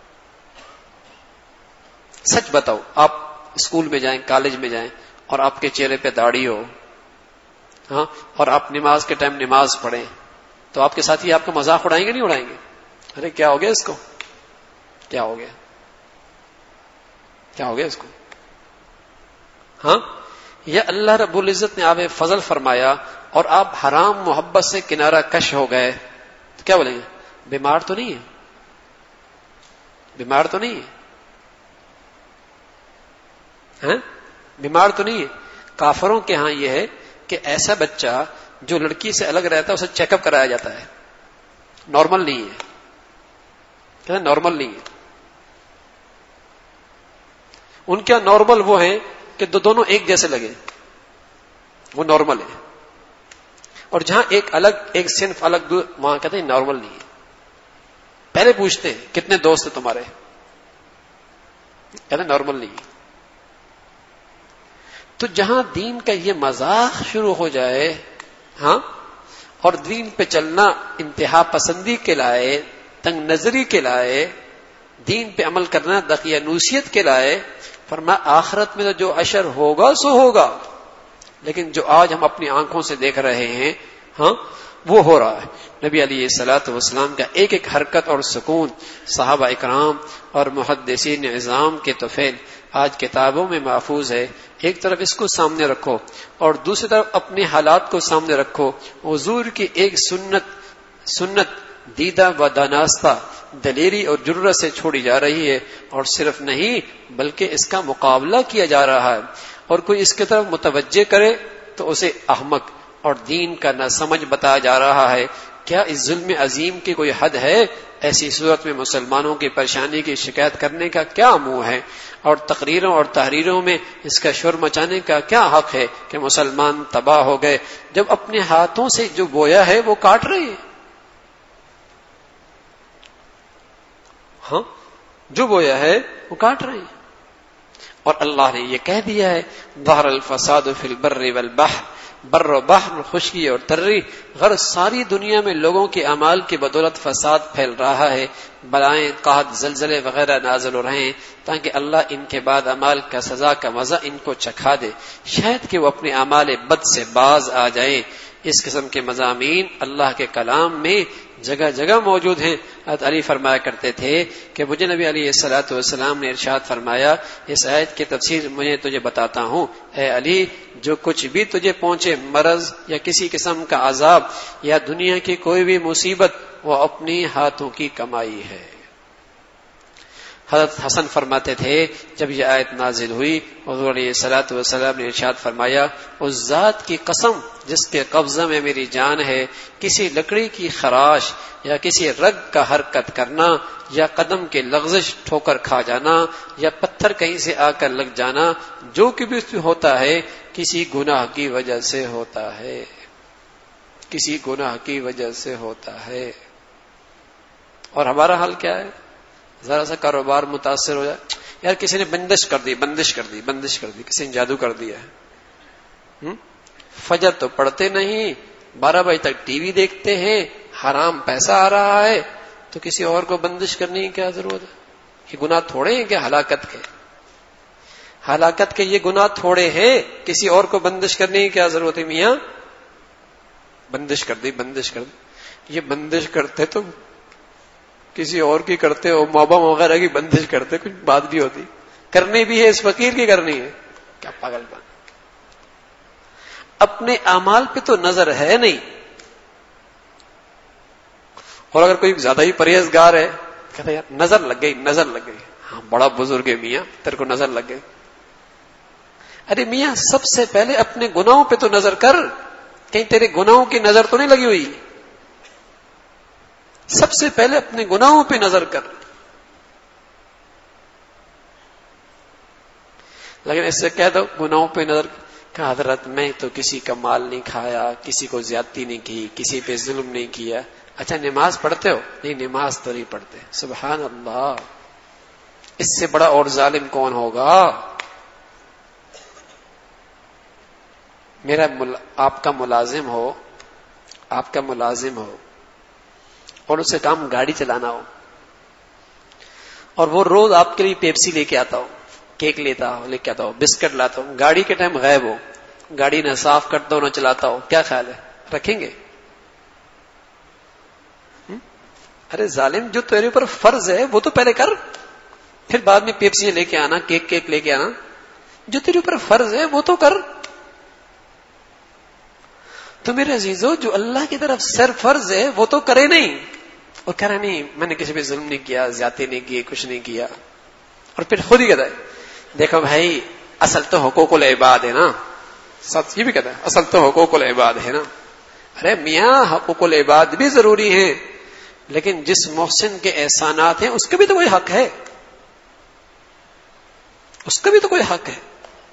سچ بتاؤ، آپ اسکول میں جائیں، کالج میں جائیں اور آپ کے چہرے پہ داڑھی ہو، ہاں، اور آپ نماز کے ٹائم نماز پڑھیں تو آپ کے ساتھی آپ کا مذاق اڑائیں گے نہیں اڑائیں گے؟ ارے کیا ہو گیا اس کو، کیا ہو گیا کیا ہو گیا اس کو؟ ہاں، یا اللہ رب العزت نے آپ فضل فرمایا اور آپ حرام محبت سے کنارہ کش ہو گئے تو کیا بولیں گے؟ بیمار تو نہیں ہے، بیمار تو نہیں ہے، ہاں بیمار تو نہیں ہے. کافروں کے ہاں یہ ہے کہ ایسا بچہ جو لڑکی سے الگ رہتا ہے اسے چیک اپ کرایا جاتا ہے، نارمل نہیں ہے، کہتے ہیں نارمل نہیں ہے. ان کے نارمل وہ ہیں کہ دو دونوں ایک جیسے لگے، وہ نارمل ہے. اور جہاں ایک الگ ایک صنف الگ وہاں کہتے ہیں نارمل نہیں ہے. پہلے پوچھتے ہیں کتنے دوست ہیں تمہارے، کہتے ہیں نارمل نہیں ہے. تو جہاں دین کا یہ مذاق شروع ہو جائے، ہاں، اور دین پہ چلنا انتہا پسندی کے لائے، تنگ نظری کے لائے، دین پہ عمل کرنا دقیہ نوسیت کے لائے، فرمایا آخرت میں تو جو اشر ہوگا سو ہوگا. لیکن جو آج ہم اپنی آنکھوں سے دیکھ رہے ہیں، ہاں، وہ ہو رہا ہے. نبی علیہ الصلوۃ والسلام کا ایک ایک حرکت اور سکون صحابہ اکرام اور محدثین عظام کے طفیل آج کتابوں میں محفوظ ہے. ایک طرف اس کو سامنے رکھو اور دوسری طرف اپنے حالات کو سامنے رکھو. حضور کی ایک سنت سنت دیدہ و دانستہ دلیری اور جرت سے چھوڑی جا رہی ہے، اور صرف نہیں بلکہ اس کا مقابلہ کیا جا رہا ہے. اور کوئی اس کی طرف متوجہ کرے تو اسے احمق اور دین کا نہ سمجھ بتایا جا رہا ہے. کیا اس ظلم عظیم کی کوئی حد ہے؟ ایسی صورت میں مسلمانوں کی پریشانی کی شکایت کرنے کا کیا منہ ہے، اور تقریروں اور تحریروں میں اس کا شور مچانے کا کیا حق ہے کہ مسلمان تباہ ہو گئے جب اپنے ہاتھوں سے جو بویا ہے وہ کاٹ رہے ہیں. ہاں، جو بویا ہے وہ کاٹ رہے ہیں. اور اللہ نے یہ کہہ دیا ہے ظہر الفساد فی البر والبحر، بر و بحر، خشکی اور تری، غرض ساری دنیا میں لوگوں کے اعمال کی بدولت فساد پھیل رہا ہے. بلائیں، قحط، زلزلے وغیرہ نازل ہو رہے ہیں تاکہ اللہ ان کے بعد اعمال کا سزا کا مزہ ان کو چکھا دے، شاید کہ وہ اپنے اعمال بد سے باز آ جائیں. اس قسم کے مضامین اللہ کے کلام میں جگہ جگہ موجود ہیں. حضرت علی فرمایا کرتے تھے کہ مجھے نبی علیہ الصلوۃ والسلام نے ارشاد فرمایا اس آیت کی تفسیر مجھے تجھے بتاتا ہوں، اے علی جو کچھ بھی تجھے پہنچے، مرض یا کسی قسم کا عذاب یا دنیا کی کوئی بھی مصیبت، وہ اپنی ہاتھوں کی کمائی ہے. حضرت حسن فرماتے تھے جب یہ آیت نازل ہوئی حضور علیہ الصلوۃ والسلام نے ارشاد فرمایا اس ذات کی قسم جس کے قبضہ میں میری جان ہے، کسی لکڑی کی خراش یا کسی رگ کا حرکت کرنا یا قدم کے لغزش، ٹھوکر کھا جانا یا پتھر کہیں سے آ کر لگ جانا، جو کہ بھی ہوتا ہے کسی گناہ کی وجہ سے ہوتا ہے، کسی گناہ کی وجہ سے ہوتا ہے. اور ہمارا حال کیا ہے؟ ذرا سا کاروبار متاثر ہو جائے، یار کسی نے بندش کر دی بندش کر دی بندش کر دی کسی نے جادو کر دیا ہے. فجر تو پڑھتے نہیں، بارہ بجے تک ٹی وی دیکھتے ہیں، حرام پیسہ آ رہا ہے، تو کسی اور کو بندش کرنے کی کیا ضرورت ہے؟ یہ گناہ تھوڑے ہیں کہ ہلاکت کے ہلاکت کے یہ گناہ تھوڑے ہیں، کسی اور کو بندش کرنے کی کیا ضرورت ہے؟ میاں بندش کر دی بندش کر دی. یہ بندش کرتے تو کسی اور کی کرتے ہو، محبم وغیرہ کی بندش کرتے، کچھ بات بھی ہوتی، کرنی بھی ہے اس فقیر کی کرنی ہے. کیا پاگل بات، اپنے اعمال پہ تو نظر ہے نہیں. اور اگر کوئی زیادہ ہی پرہیزگار ہے کہتا ہے یار نظر لگ گئی نظر لگ گئی. ہاں بڑا بزرگ ہے میاں، تیرے کو نظر لگ گئی. ارے میاں سب سے پہلے اپنے گناہوں پہ تو نظر کر، کہیں تیرے گناہوں کی نظر تو نہیں لگی ہوئی. سب سے پہلے اپنے گناہوں پہ نظر کر. لیکن اس سے کہہ دو گناہوں پہ نظر کہ حضرت میں تو کسی کا مال نہیں کھایا، کسی کو زیادتی نہیں کی، کسی پہ ظلم نہیں کیا. اچھا نماز پڑھتے ہو؟ نہیں نماز تو نہیں پڑھتے. سبحان اللہ، اس سے بڑا اور ظالم کون ہوگا؟ میرا مل... آپ کا ملازم ہو آپ کا ملازم ہو اور اس سے کام گاڑی چلانا ہو، اور وہ روز آپ کے لیے پیپسی لے کے آتا ہو، کیک لیتا ہو، لے کے آتا ہو، بسکٹ لاتا ہو، گاڑی کے ٹائم غائب ہو، گاڑی نہ صاف کرتا ہو نہ چلاتا ہو، کیا خیال ہے؟ رکھیں گے؟ ارے ظالم، جو تیرے اوپر فرض ہے وہ تو پہلے کر، پھر بعد میں پیپسی لے کے آنا، کیک کیک لے کے آنا. جو تیرے اوپر فرض ہے وہ تو کر. تو میرے عزیزو، جو اللہ کی طرف سر فرض ہے وہ تو کرے نہیں، اور کہہ رہا نہیں میں نے کسی پہ ظلم نہیں کیا، زیادتی نہیں کی، کچھ نہیں کیا. اور پھر خود ہی کہتا ہے دیکھو بھائی اصل تو حقوق العباد ہے نا، سچ یہ بھی کہتا ہے اصل تو حقوق العباد ہے نا. ارے میاں حقوق العباد بھی ضروری ہیں، لیکن جس محسن کے احسانات ہیں اس کا بھی تو کوئی حق ہے، اس کا بھی تو کوئی حق ہے.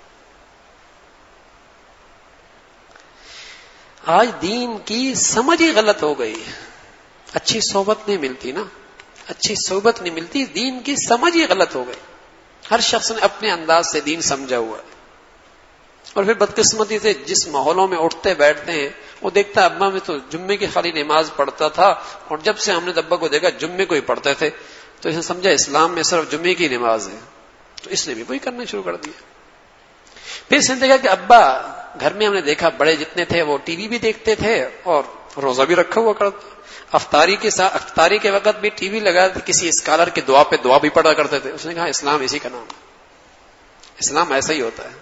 آج دین کی سمجھ ہی غلط ہو گئی، اچھی صحبت نہیں ملتی نا، اچھی صحبت نہیں ملتی، دین کی سمجھ ہی غلط ہو گئی. ہر شخص نے اپنے انداز سے دین سمجھا ہوا ہے، اور پھر بدقسمتی سے جس ماحولوں میں اٹھتے بیٹھتے ہیں وہ دیکھتا ہے ابا میں تو جمعے کی خالی نماز پڑھتا تھا، اور جب سے ہم نے ابا کو دیکھا جمعے کو ہی پڑھتے تھے تو اسے سمجھا اسلام میں صرف جمعے کی نماز ہے، تو اس نے بھی وہی کرنا شروع کر دیا. پھر اس نے دیکھا کہ ابا گھر میں ہم نے دیکھا بڑے جتنے تھے وہ ٹی وی بھی دیکھتے تھے اور روزہ بھی رکھا ہوا کرتا، افطاری کے ساتھ افطاری کے وقت بھی ٹی وی لگا کسی اسکالر کی دعا پہ دعا بھی پڑھا کرتے تھے. اس نے کہا اسلام اسی کا نام ہے، اسلام ایسا ہی ہوتا ہے.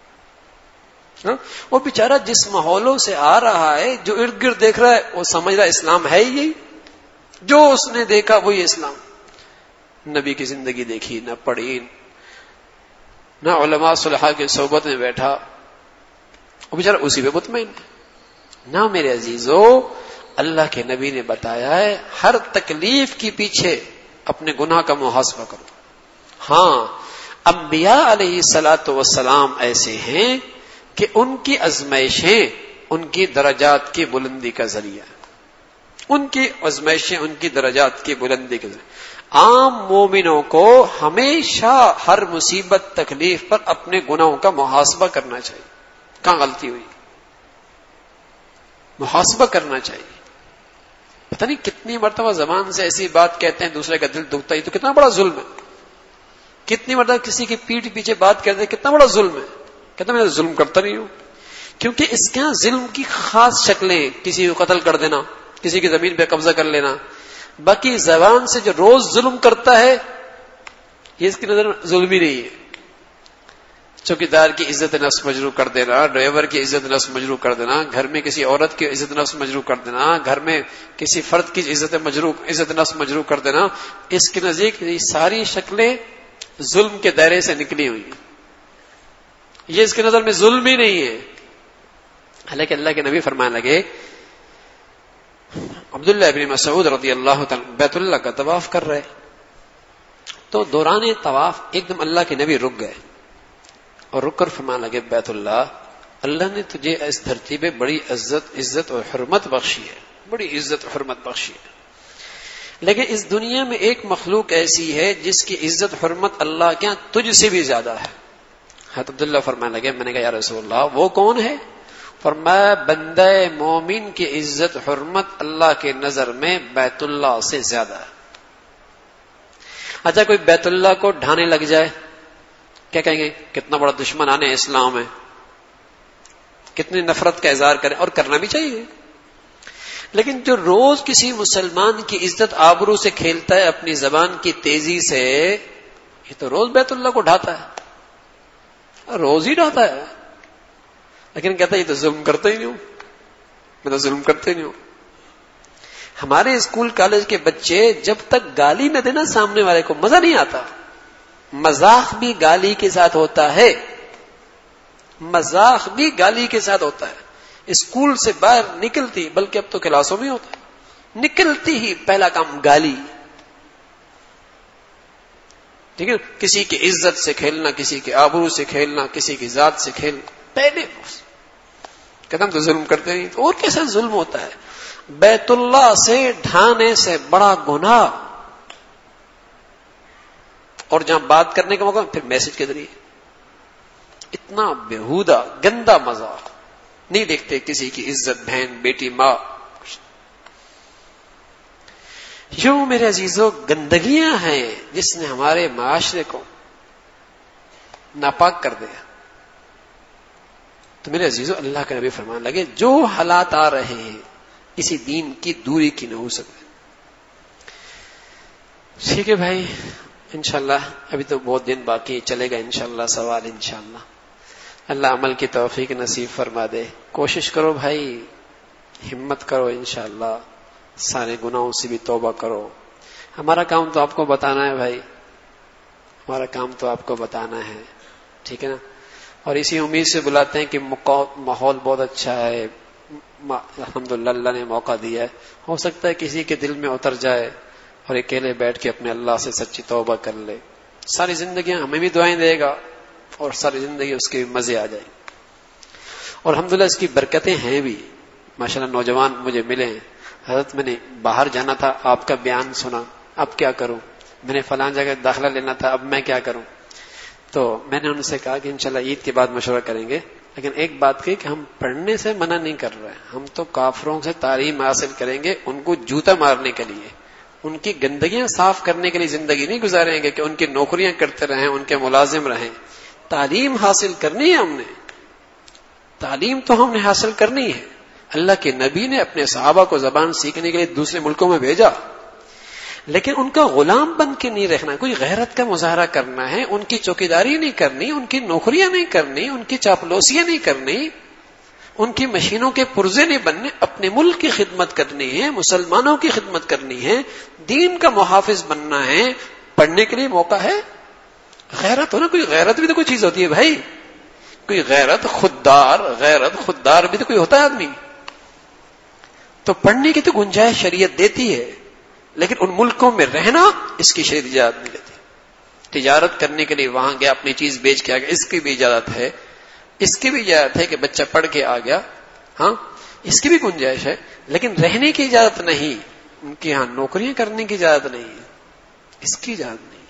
وہ بیچارہ جس ماحولوں سے آ رہا ہے، جو ارد گرد دیکھ رہا ہے وہ سمجھ رہا ہے اسلام ہے ہی یہی، جو اس نے دیکھا وہی اسلام. نبی کی زندگی دیکھی نہ پڑھی، نہ علماء صلحاء کی صحبت میں بیٹھا، وہ بیچارہ اسی پہ مطمئن ہے. نہ میرے عزیزو، اللہ کے نبی نے بتایا ہے ہر تکلیف کے پیچھے اپنے گناہ کا محاسبہ کرو. ہاں انبیاء علیہ الصلوۃ والسلام ایسے ہیں کہ ان کی آزمائشیں ان کی درجات کی بلندی کا ذریعہ، ان کی آزمائشیں ان کی درجات کی بلندی کا ذریعہ. عام مومنوں کو ہمیشہ ہر مصیبت تکلیف پر اپنے گناہوں کا محاسبہ کرنا چاہیے. کہاں غلطی ہوئی محاسبہ کرنا چاہیے. پتہ نہیں کتنی مرتبہ زبان سے ایسی بات کہتے ہیں دوسرے کا دل دکھتا ہے، تو کتنا بڑا ظلم ہے. کتنی مرتبہ کسی کی پیٹھ پیچھے بات کہتے ہیں، کتنا بڑا ظلم ہے. کہتا میں ظلم کرتا نہیں ہوں، کیونکہ اس کے ہاں ظلم کی خاص شکلیں، کسی کو قتل کر دینا، کسی کی زمین پہ قبضہ کر لینا. باقی زبان سے جو روز ظلم کرتا ہے یہ اس کی نظر ظلم ہی نہیں ہے. چوکیدار کی عزت نفس مجروح کر دینا، ڈرائیور کی عزت نفس مجروح کر دینا، گھر میں کسی عورت کی عزت نفس مجروح کر دینا، گھر میں کسی فرد کی عزت مجروح عزت نفس مجروح کر دینا، اس کے نزدیک یہ ساری شکلیں ظلم کے دائرے سے نکلی ہوئی ہیں. یہ اس کی نظر میں ظلم ہی نہیں ہے. حالانکہ اللہ کے نبی فرمانے لگے، عبداللہ ابن مسعود رضی اللہ تعالی بیت اللہ کا طواف کر رہے تو دوران طواف ایک دم اللہ کے نبی رک گئے اور رک کر فرمانے لگے بیت اللہ، اللہ نے تجھے اس دھرتی پہ بڑی عزت عزت اور حرمت بخشی ہے، بڑی عزت اور حرمت بخشی ہے، لیکن اس دنیا میں ایک مخلوق ایسی ہے جس کی عزت حرمت اللہ کے ہاں تجھ سے بھی زیادہ ہے. حضرت عبداللہ فرمانے لگے، میں نے کہا یا رسول اللہ وہ کون ہے؟ فرمایا بندہ مومن کی عزت حرمت اللہ کے نظر میں بیت اللہ سے زیادہ ہے. اچھا کوئی بیت اللہ کو ڈھانے لگ جائے، کیا کہیں گے؟ کتنا بڑا دشمن آنے اسلام ہے، کتنی نفرت کا اظہار کریں، اور کرنا بھی چاہیے. لیکن جو روز کسی مسلمان کی عزت آبرو سے کھیلتا ہے اپنی زبان کی تیزی سے، یہ تو روز بیت اللہ کو ڈھاتا ہے، روز ہی ڈھاتا ہے. لیکن کہتا ہے یہ تو ظلم کرتا ہی نہیں ہوں، میں تو ظلم کرتے نہیں ہوں. ہمارے اسکول کالج کے بچے جب تک گالی نہ دینا سامنے والے کو مزہ نہیں آتا. مذاق بھی گالی کے ساتھ ہوتا ہے، مذاق بھی گالی کے ساتھ ہوتا ہے. اسکول سے باہر نکلتی، بلکہ اب تو کلاسوں میں ہوتا ہے، نکلتی ہی پہلا کام گالی. ٹھیک ہے، کسی کی عزت سے کھیلنا، کسی کے آبرو سے کھیلنا، کسی کی ذات سے کھیلنا، پہلے قدم تو ظلم کرتے نہیں، اور کیسا ظلم ہوتا ہے؟ بیت اللہ سے ڈھانے سے بڑا گناہ، اور جہاں بات کرنے کا موقع پھر میسج کے ذریعے، اتنا بےہودہ گندا مذاق، نہیں دیکھتے کسی کی عزت، بہن بیٹی ماں. یوں میرے عزیزو گندگیاں ہیں جس نے ہمارے معاشرے کو ناپاک کر دیا. تو میرے عزیزو اللہ کے نبی فرمان لگے جو حالات آ رہے ہیں اسی دین کی دوری کی نحوست ہے. ٹھیک ہے بھائی، انشاءاللہ ابھی تو بہت دن باقی، چلے گا انشاءاللہ سوال انشاءاللہ. اللہ عمل کی توفیق نصیب فرما دے. کوشش کرو بھائی، ہمت کرو، انشاءاللہ سارے گناہوں سے بھی توبہ کرو. ہمارا کام تو آپ کو بتانا ہے بھائی، ہمارا کام تو آپ کو بتانا ہے، ٹھیک ہے نا. اور اسی امید سے بلاتے ہیں کہ ماحول بہت اچھا ہے، الحمدللہ اللہ نے موقع دیا ہے. ہو سکتا ہے کسی کے دل میں اتر جائے اور اکیلے بیٹھ کے اپنے اللہ سے سچی توبہ کر لے. ساری زندگیاں ہمیں بھی دعائیں دے گا اور ساری زندگی اس کے مزے آ جائیں. اور الحمدللہ اس کی برکتیں ہیں بھی. ماشاءاللہ نوجوان مجھے ملے ہیں، حضرت میں نے باہر جانا تھا، آپ کا بیان سنا، اب کیا کروں، میں نے فلاں جگہ داخلہ لینا تھا، اب میں کیا کروں. تو میں نے ان سے کہا کہ انشاءاللہ عید کے بعد مشورہ کریں گے، لیکن ایک بات کی کہ ہم پڑھنے سے منع نہیں کر رہے، ہم تو کافروں سے تعلیم حاصل کریں گے ان کو جوتا مارنے کے لیے، ان کی گندگیاں صاف کرنے کے لیے زندگی نہیں گزاریں گے کہ ان کی نوکریاں کرتے رہیں، ان کے ملازم رہیں. تعلیم حاصل کرنی ہے ہم نے، تعلیم تو ہم نے حاصل کرنی ہے. اللہ کے نبی نے اپنے صحابہ کو زبان سیکھنے کے لیے دوسرے ملکوں میں بھیجا، لیکن ان کا غلام بن کے نہیں رہنا، کوئی غیرت کا مظاہرہ کرنا ہے، ان کی چوکیداری نہیں کرنی، ان کی نوکریاں نہیں کرنی، ان کی چاپلوسیاں نہیں کرنی، ان کی مشینوں کے پرزے نہیں بننے. اپنے ملک کی خدمت کرنی ہے، مسلمانوں کی خدمت کرنی ہے، دین کا محافظ بننا ہے. پڑھنے کے لیے موقع ہے. غیرت ہو نا، کوئی غیرت بھی تو کوئی چیز ہوتی ہے بھائی، کوئی غیرت خوددار، غیرت خوددار بھی تو کوئی ہوتا ہے آدمی. تو پڑھنے کی تو گنجائش شریعت دیتی ہے، لیکن ان ملکوں میں رہنا اس کی شریعت اجازت نہیں دیتی. تجارت کرنے کے لیے وہاں گیا، اپنی چیز بیچ کے آ گیا، اس کی بھی اجازت ہے. اس کی بھی اجازت ہے کہ بچہ پڑھ کے آ گیا، ہاں اس کی بھی گنجائش ہے، لیکن رہنے کی اجازت نہیں. ان کے ہاں نوکریاں کرنے کی اجازت نہیں ہے، اس کی اجازت نہیں.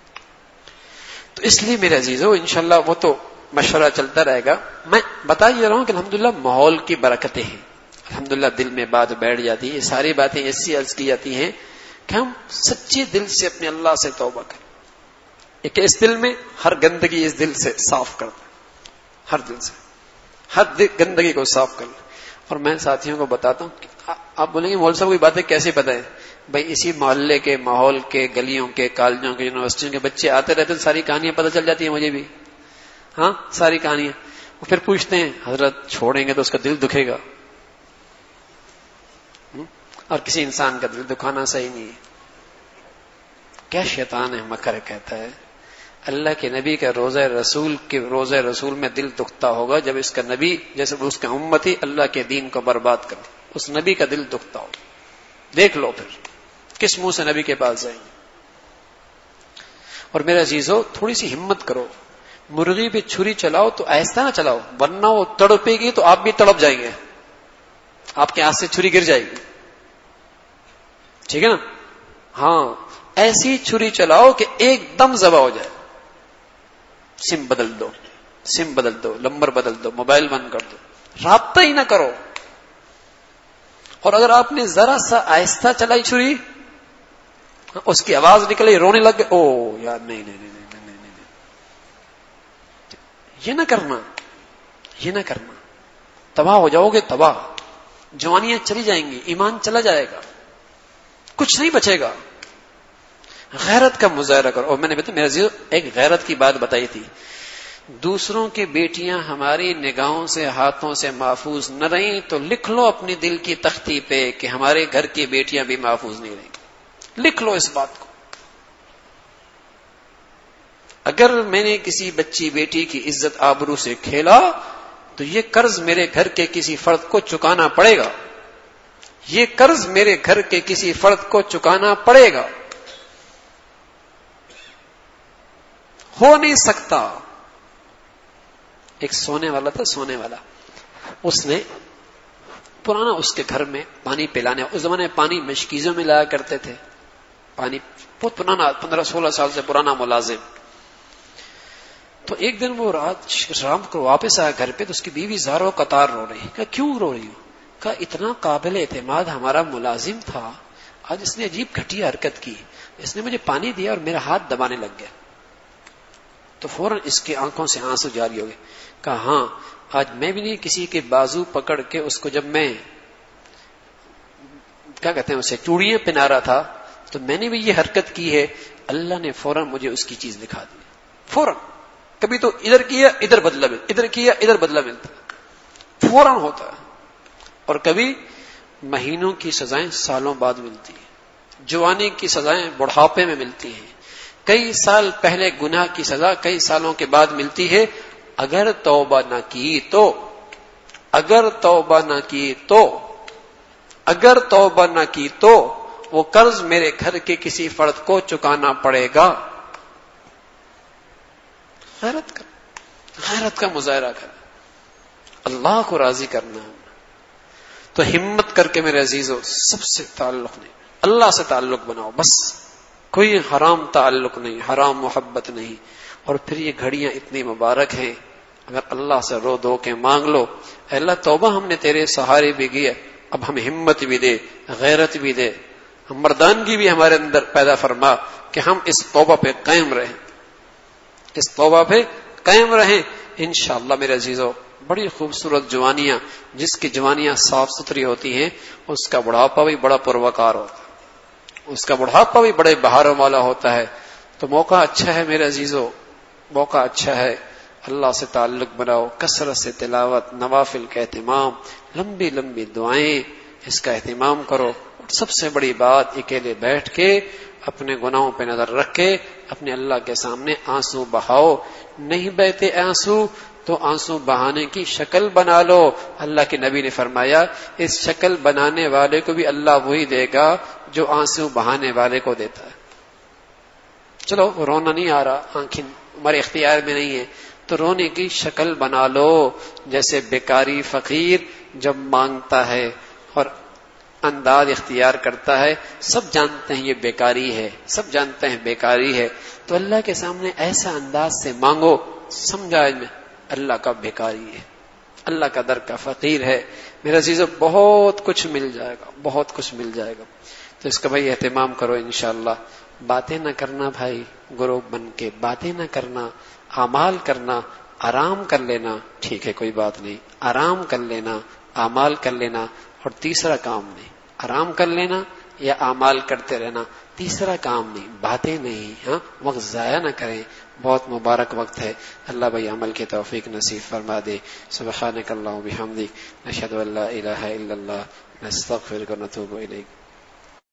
تو اس لیے میرے عزیزو انشاءاللہ وہ تو مشورہ چلتا رہے گا. میں بتا یہ رہا ہوں کہ الحمدللہ ماحول کی برکتیں ہیں، الحمدللہ دل میں بات بیٹھ جاتی ہے. یہ ساری باتیں ایسی عرض کی جاتی ہیں کہ ہم سچے دل سے اپنے اللہ سے توبہ کریں. ایک اس دل میں ہر گندگی اس دل سے صاف کر دیں، ہر دل سے ہر گندگی کو صاف کر لیں. اور میں ساتھیوں کو بتاتا ہوں کہ آپ بولیں گے مولوی صاحب کوئی باتیں کیسے بتائیں؟ بھائی اسی محلے کے، ماحول کے، گلیوں کے، کالجوں کے، یونیورسٹیوں کے بچے آتے رہتے ہیں، ساری کہانیاں پتہ چل جاتی ہیں مجھے بھی، ہاں ساری کہانیاں. وہ پھر پوچھتے ہیں حضرت چھوڑیں گے تو اس کا دل دکھے گا، اور کسی انسان کا دل دکھانا صحیح نہیں ہے. کیا شیطان ہے مکر کہتا ہے اللہ کے نبی کا روزہ رسول کے روزہ رسول میں دل دکھتا ہوگا جب اس کا نبی جیسے اس کا امتی اللہ کے دین کو برباد کر، اس نبی کا دل دکھتا ہو. دیکھ لو پھر کس منہ سے نبی کے پاس جائیں گے. اور میرے عزیزو تھوڑی سی ہمت کرو، مرغی پہ چھری چلاؤ تو آہستہ نہ چلاؤ، ورنہ وہ تڑپے گی تو آپ بھی تڑپ جائیں گے، آپ کے ہاتھ سے چھری گر جائے گی. ٹھیک ہے نا؟ ہاں ایسی چھری چلاؤ کہ ایک دم ذبح ہو جائے. سم بدل دو، سم بدل دو، نمبر بدل دو، موبائل بند کر دو، رابطہ ہی نہ کرو. اور اگر آپ نے ذرا سا آہستہ چلائی چھری، اس کی آواز نکلی، رونے لگ گئے، او یار نہیں نہیں نہیں نہیں نہیں نہیں، یہ نہ کرنا، یہ نہ کرنا. تباہ ہو جاؤ گے، تباہ. جوانیاں چلی جائیں گی، ایمان چلا جائے گا، کچھ نہیں بچے گا. غیرت کا مظاہرہ کرو. اور میں نے بتایا میرے عزیز ایک غیرت کی بات بتائی تھی، دوسروں کی بیٹیاں ہماری نگاہوں سے، ہاتھوں سے محفوظ نہ رہیں تو لکھ لو اپنی دل کی تختی پہ کہ ہمارے گھر کی بیٹیاں بھی محفوظ نہیں رہیں. لکھ لو اس بات کو. اگر میں نے کسی بچی بیٹی کی عزت آبرو سے کھیلا تو یہ قرض میرے گھر کے کسی فرد کو چکانا پڑے گا، یہ قرض میرے گھر کے کسی فرد کو چکانا پڑے گا. ہو نہیں سکتا. ایک سونے والا تھا, سونے والا, اس نے پرانا اس کے گھر میں پانی پلانے, اس زمانے میں پانی مشکیزوں میں لایا کرتے تھے, پانی بہت پرانا, پندرہ سولہ سال سے پرانا ملازم. تو ایک دن وہ رات شام کو واپس آیا گھر پہ, تو اس کی بیوی زاروں قطار رو رہی. کہا کیوں رو رہی ہوں؟ کہا اتنا قابل اعتماد ہمارا ملازم تھا, آج اس نے عجیب گھٹیا حرکت کی, اس نے مجھے پانی دیا اور میرا ہاتھ دبانے لگ گیا. تو فوراً اس کی آنکھوں سے آنسو جاری ہو گئے. کہا ہاں, آج میں بھی نہیں کسی کے بازو پکڑ کے اس کو, جب میں کیا کہتے ہیں اسے چوڑیاں پہنا رہا تھا, تو میں نے بھی یہ حرکت کی ہے, اللہ نے فوراً مجھے اس کی چیز دکھا دی. فوراً, کبھی تو ادھر کیا ادھر بدلا ملتا, ادھر کیا ادھر بدلا ملتا, فوراً ہوتا ہے. اور کبھی مہینوں کی سزائیں سالوں بعد ملتی ہیں, جوانی کی سزائیں بڑھاپے میں ملتی ہیں, کئی سال پہلے گناہ کی سزا کئی سالوں کے بعد ملتی ہے. اگر توبہ نہ کی تو اگر توبہ نہ کی تو اگر توبہ نہ کی تو وہ قرض میرے گھر کے کسی فرد کو چکانا پڑے گا. غیرت کا غیرت کا مظاہرہ کر, اللہ کو راضی کرنا. تو ہمت کر کے میرے عزیزوں, سب سے تعلق نہیں, اللہ سے تعلق بناؤ بس, کوئی حرام تعلق نہیں, حرام محبت نہیں. اور پھر یہ گھڑیاں اتنی مبارک ہیں, اگر اللہ سے رو دو کے مانگ لو, اے اللہ توبہ ہم نے تیرے سہارے بھی کی ہے, اب ہم ہمت بھی دے, غیرت بھی دے, ہم مردانگی بھی ہمارے اندر پیدا فرما کہ ہم اس توبہ پہ قائم رہیں, اس توبہ پہ قائم رہیں. انشاءاللہ میرے عزیزوں, بڑی خوبصورت جوانیاں, جس کی جوانیاں صاف ستھری ہوتی ہیں, اس کا بڑھاپا بھی بڑا پروکار ہوتا ہے, اس کا بڑھاپا بھی بڑے بہاروں والا ہوتا ہے. تو موقع اچھا ہے میرے عزیزوں, موقع اچھا ہے, اللہ سے تعلق بناؤ, کثرت سے تلاوت, نوافل کا اہتمام, لمبی لمبی دعائیں, اس کا اہتمام کرو. اور سب سے بڑی بات, اکیلے بیٹھ کے اپنے گناہوں پہ نظر رکھ کے اپنے اللہ کے سامنے آنسو بہاؤ. نہیں بہتے آنسو تو آنسو بہانے کی شکل بنا لو. اللہ کے نبی نے فرمایا, اس شکل بنانے والے کو بھی اللہ وہی دے گا جو آنسو بہانے والے کو دیتا ہے. چلو رونا نہیں آ رہا, آنکھیں ہمارے اختیار میں نہیں ہے, تو رونے کی شکل بنا لو. جیسے بیکاری فقیر جب مانگتا ہے اور انداز اختیار کرتا ہے, سب جانتے ہیں یہ بیکاری ہے, سب جانتے ہیں بیکاری ہے, تو اللہ کے سامنے ایسا انداز سے مانگو, سمجھا میں اللہ کا بیکاری ہے, اللہ کا در کا فقیر ہے. میرا عزیزو بہت کچھ مل جائے گا, بہت کچھ مل جائے گا. تو اس کا بھائی اہتمام کرو انشاءاللہ. باتیں نہ کرنا بھائی, گروہ بن کے باتیں نہ کرنا, اعمال کرنا, آرام کر لینا, ٹھیک ہے کوئی بات نہیں, آرام کر لینا, اعمال کر لینا. اور تیسرا کام نہیں, آرام کر لینا یا اعمال کرتے رہنا, تیسرا کام نہیں, باتیں نہیں. ہاں, وقت ضائع نہ کریں, بہت مبارک وقت ہے. اللہ بھائی عمل کی توفیق نصیب فرما دے. سبحانک اللہم و بحمدک, نشہد ان لا الہ الا اللہ, نستغفرک و نتوب الیک.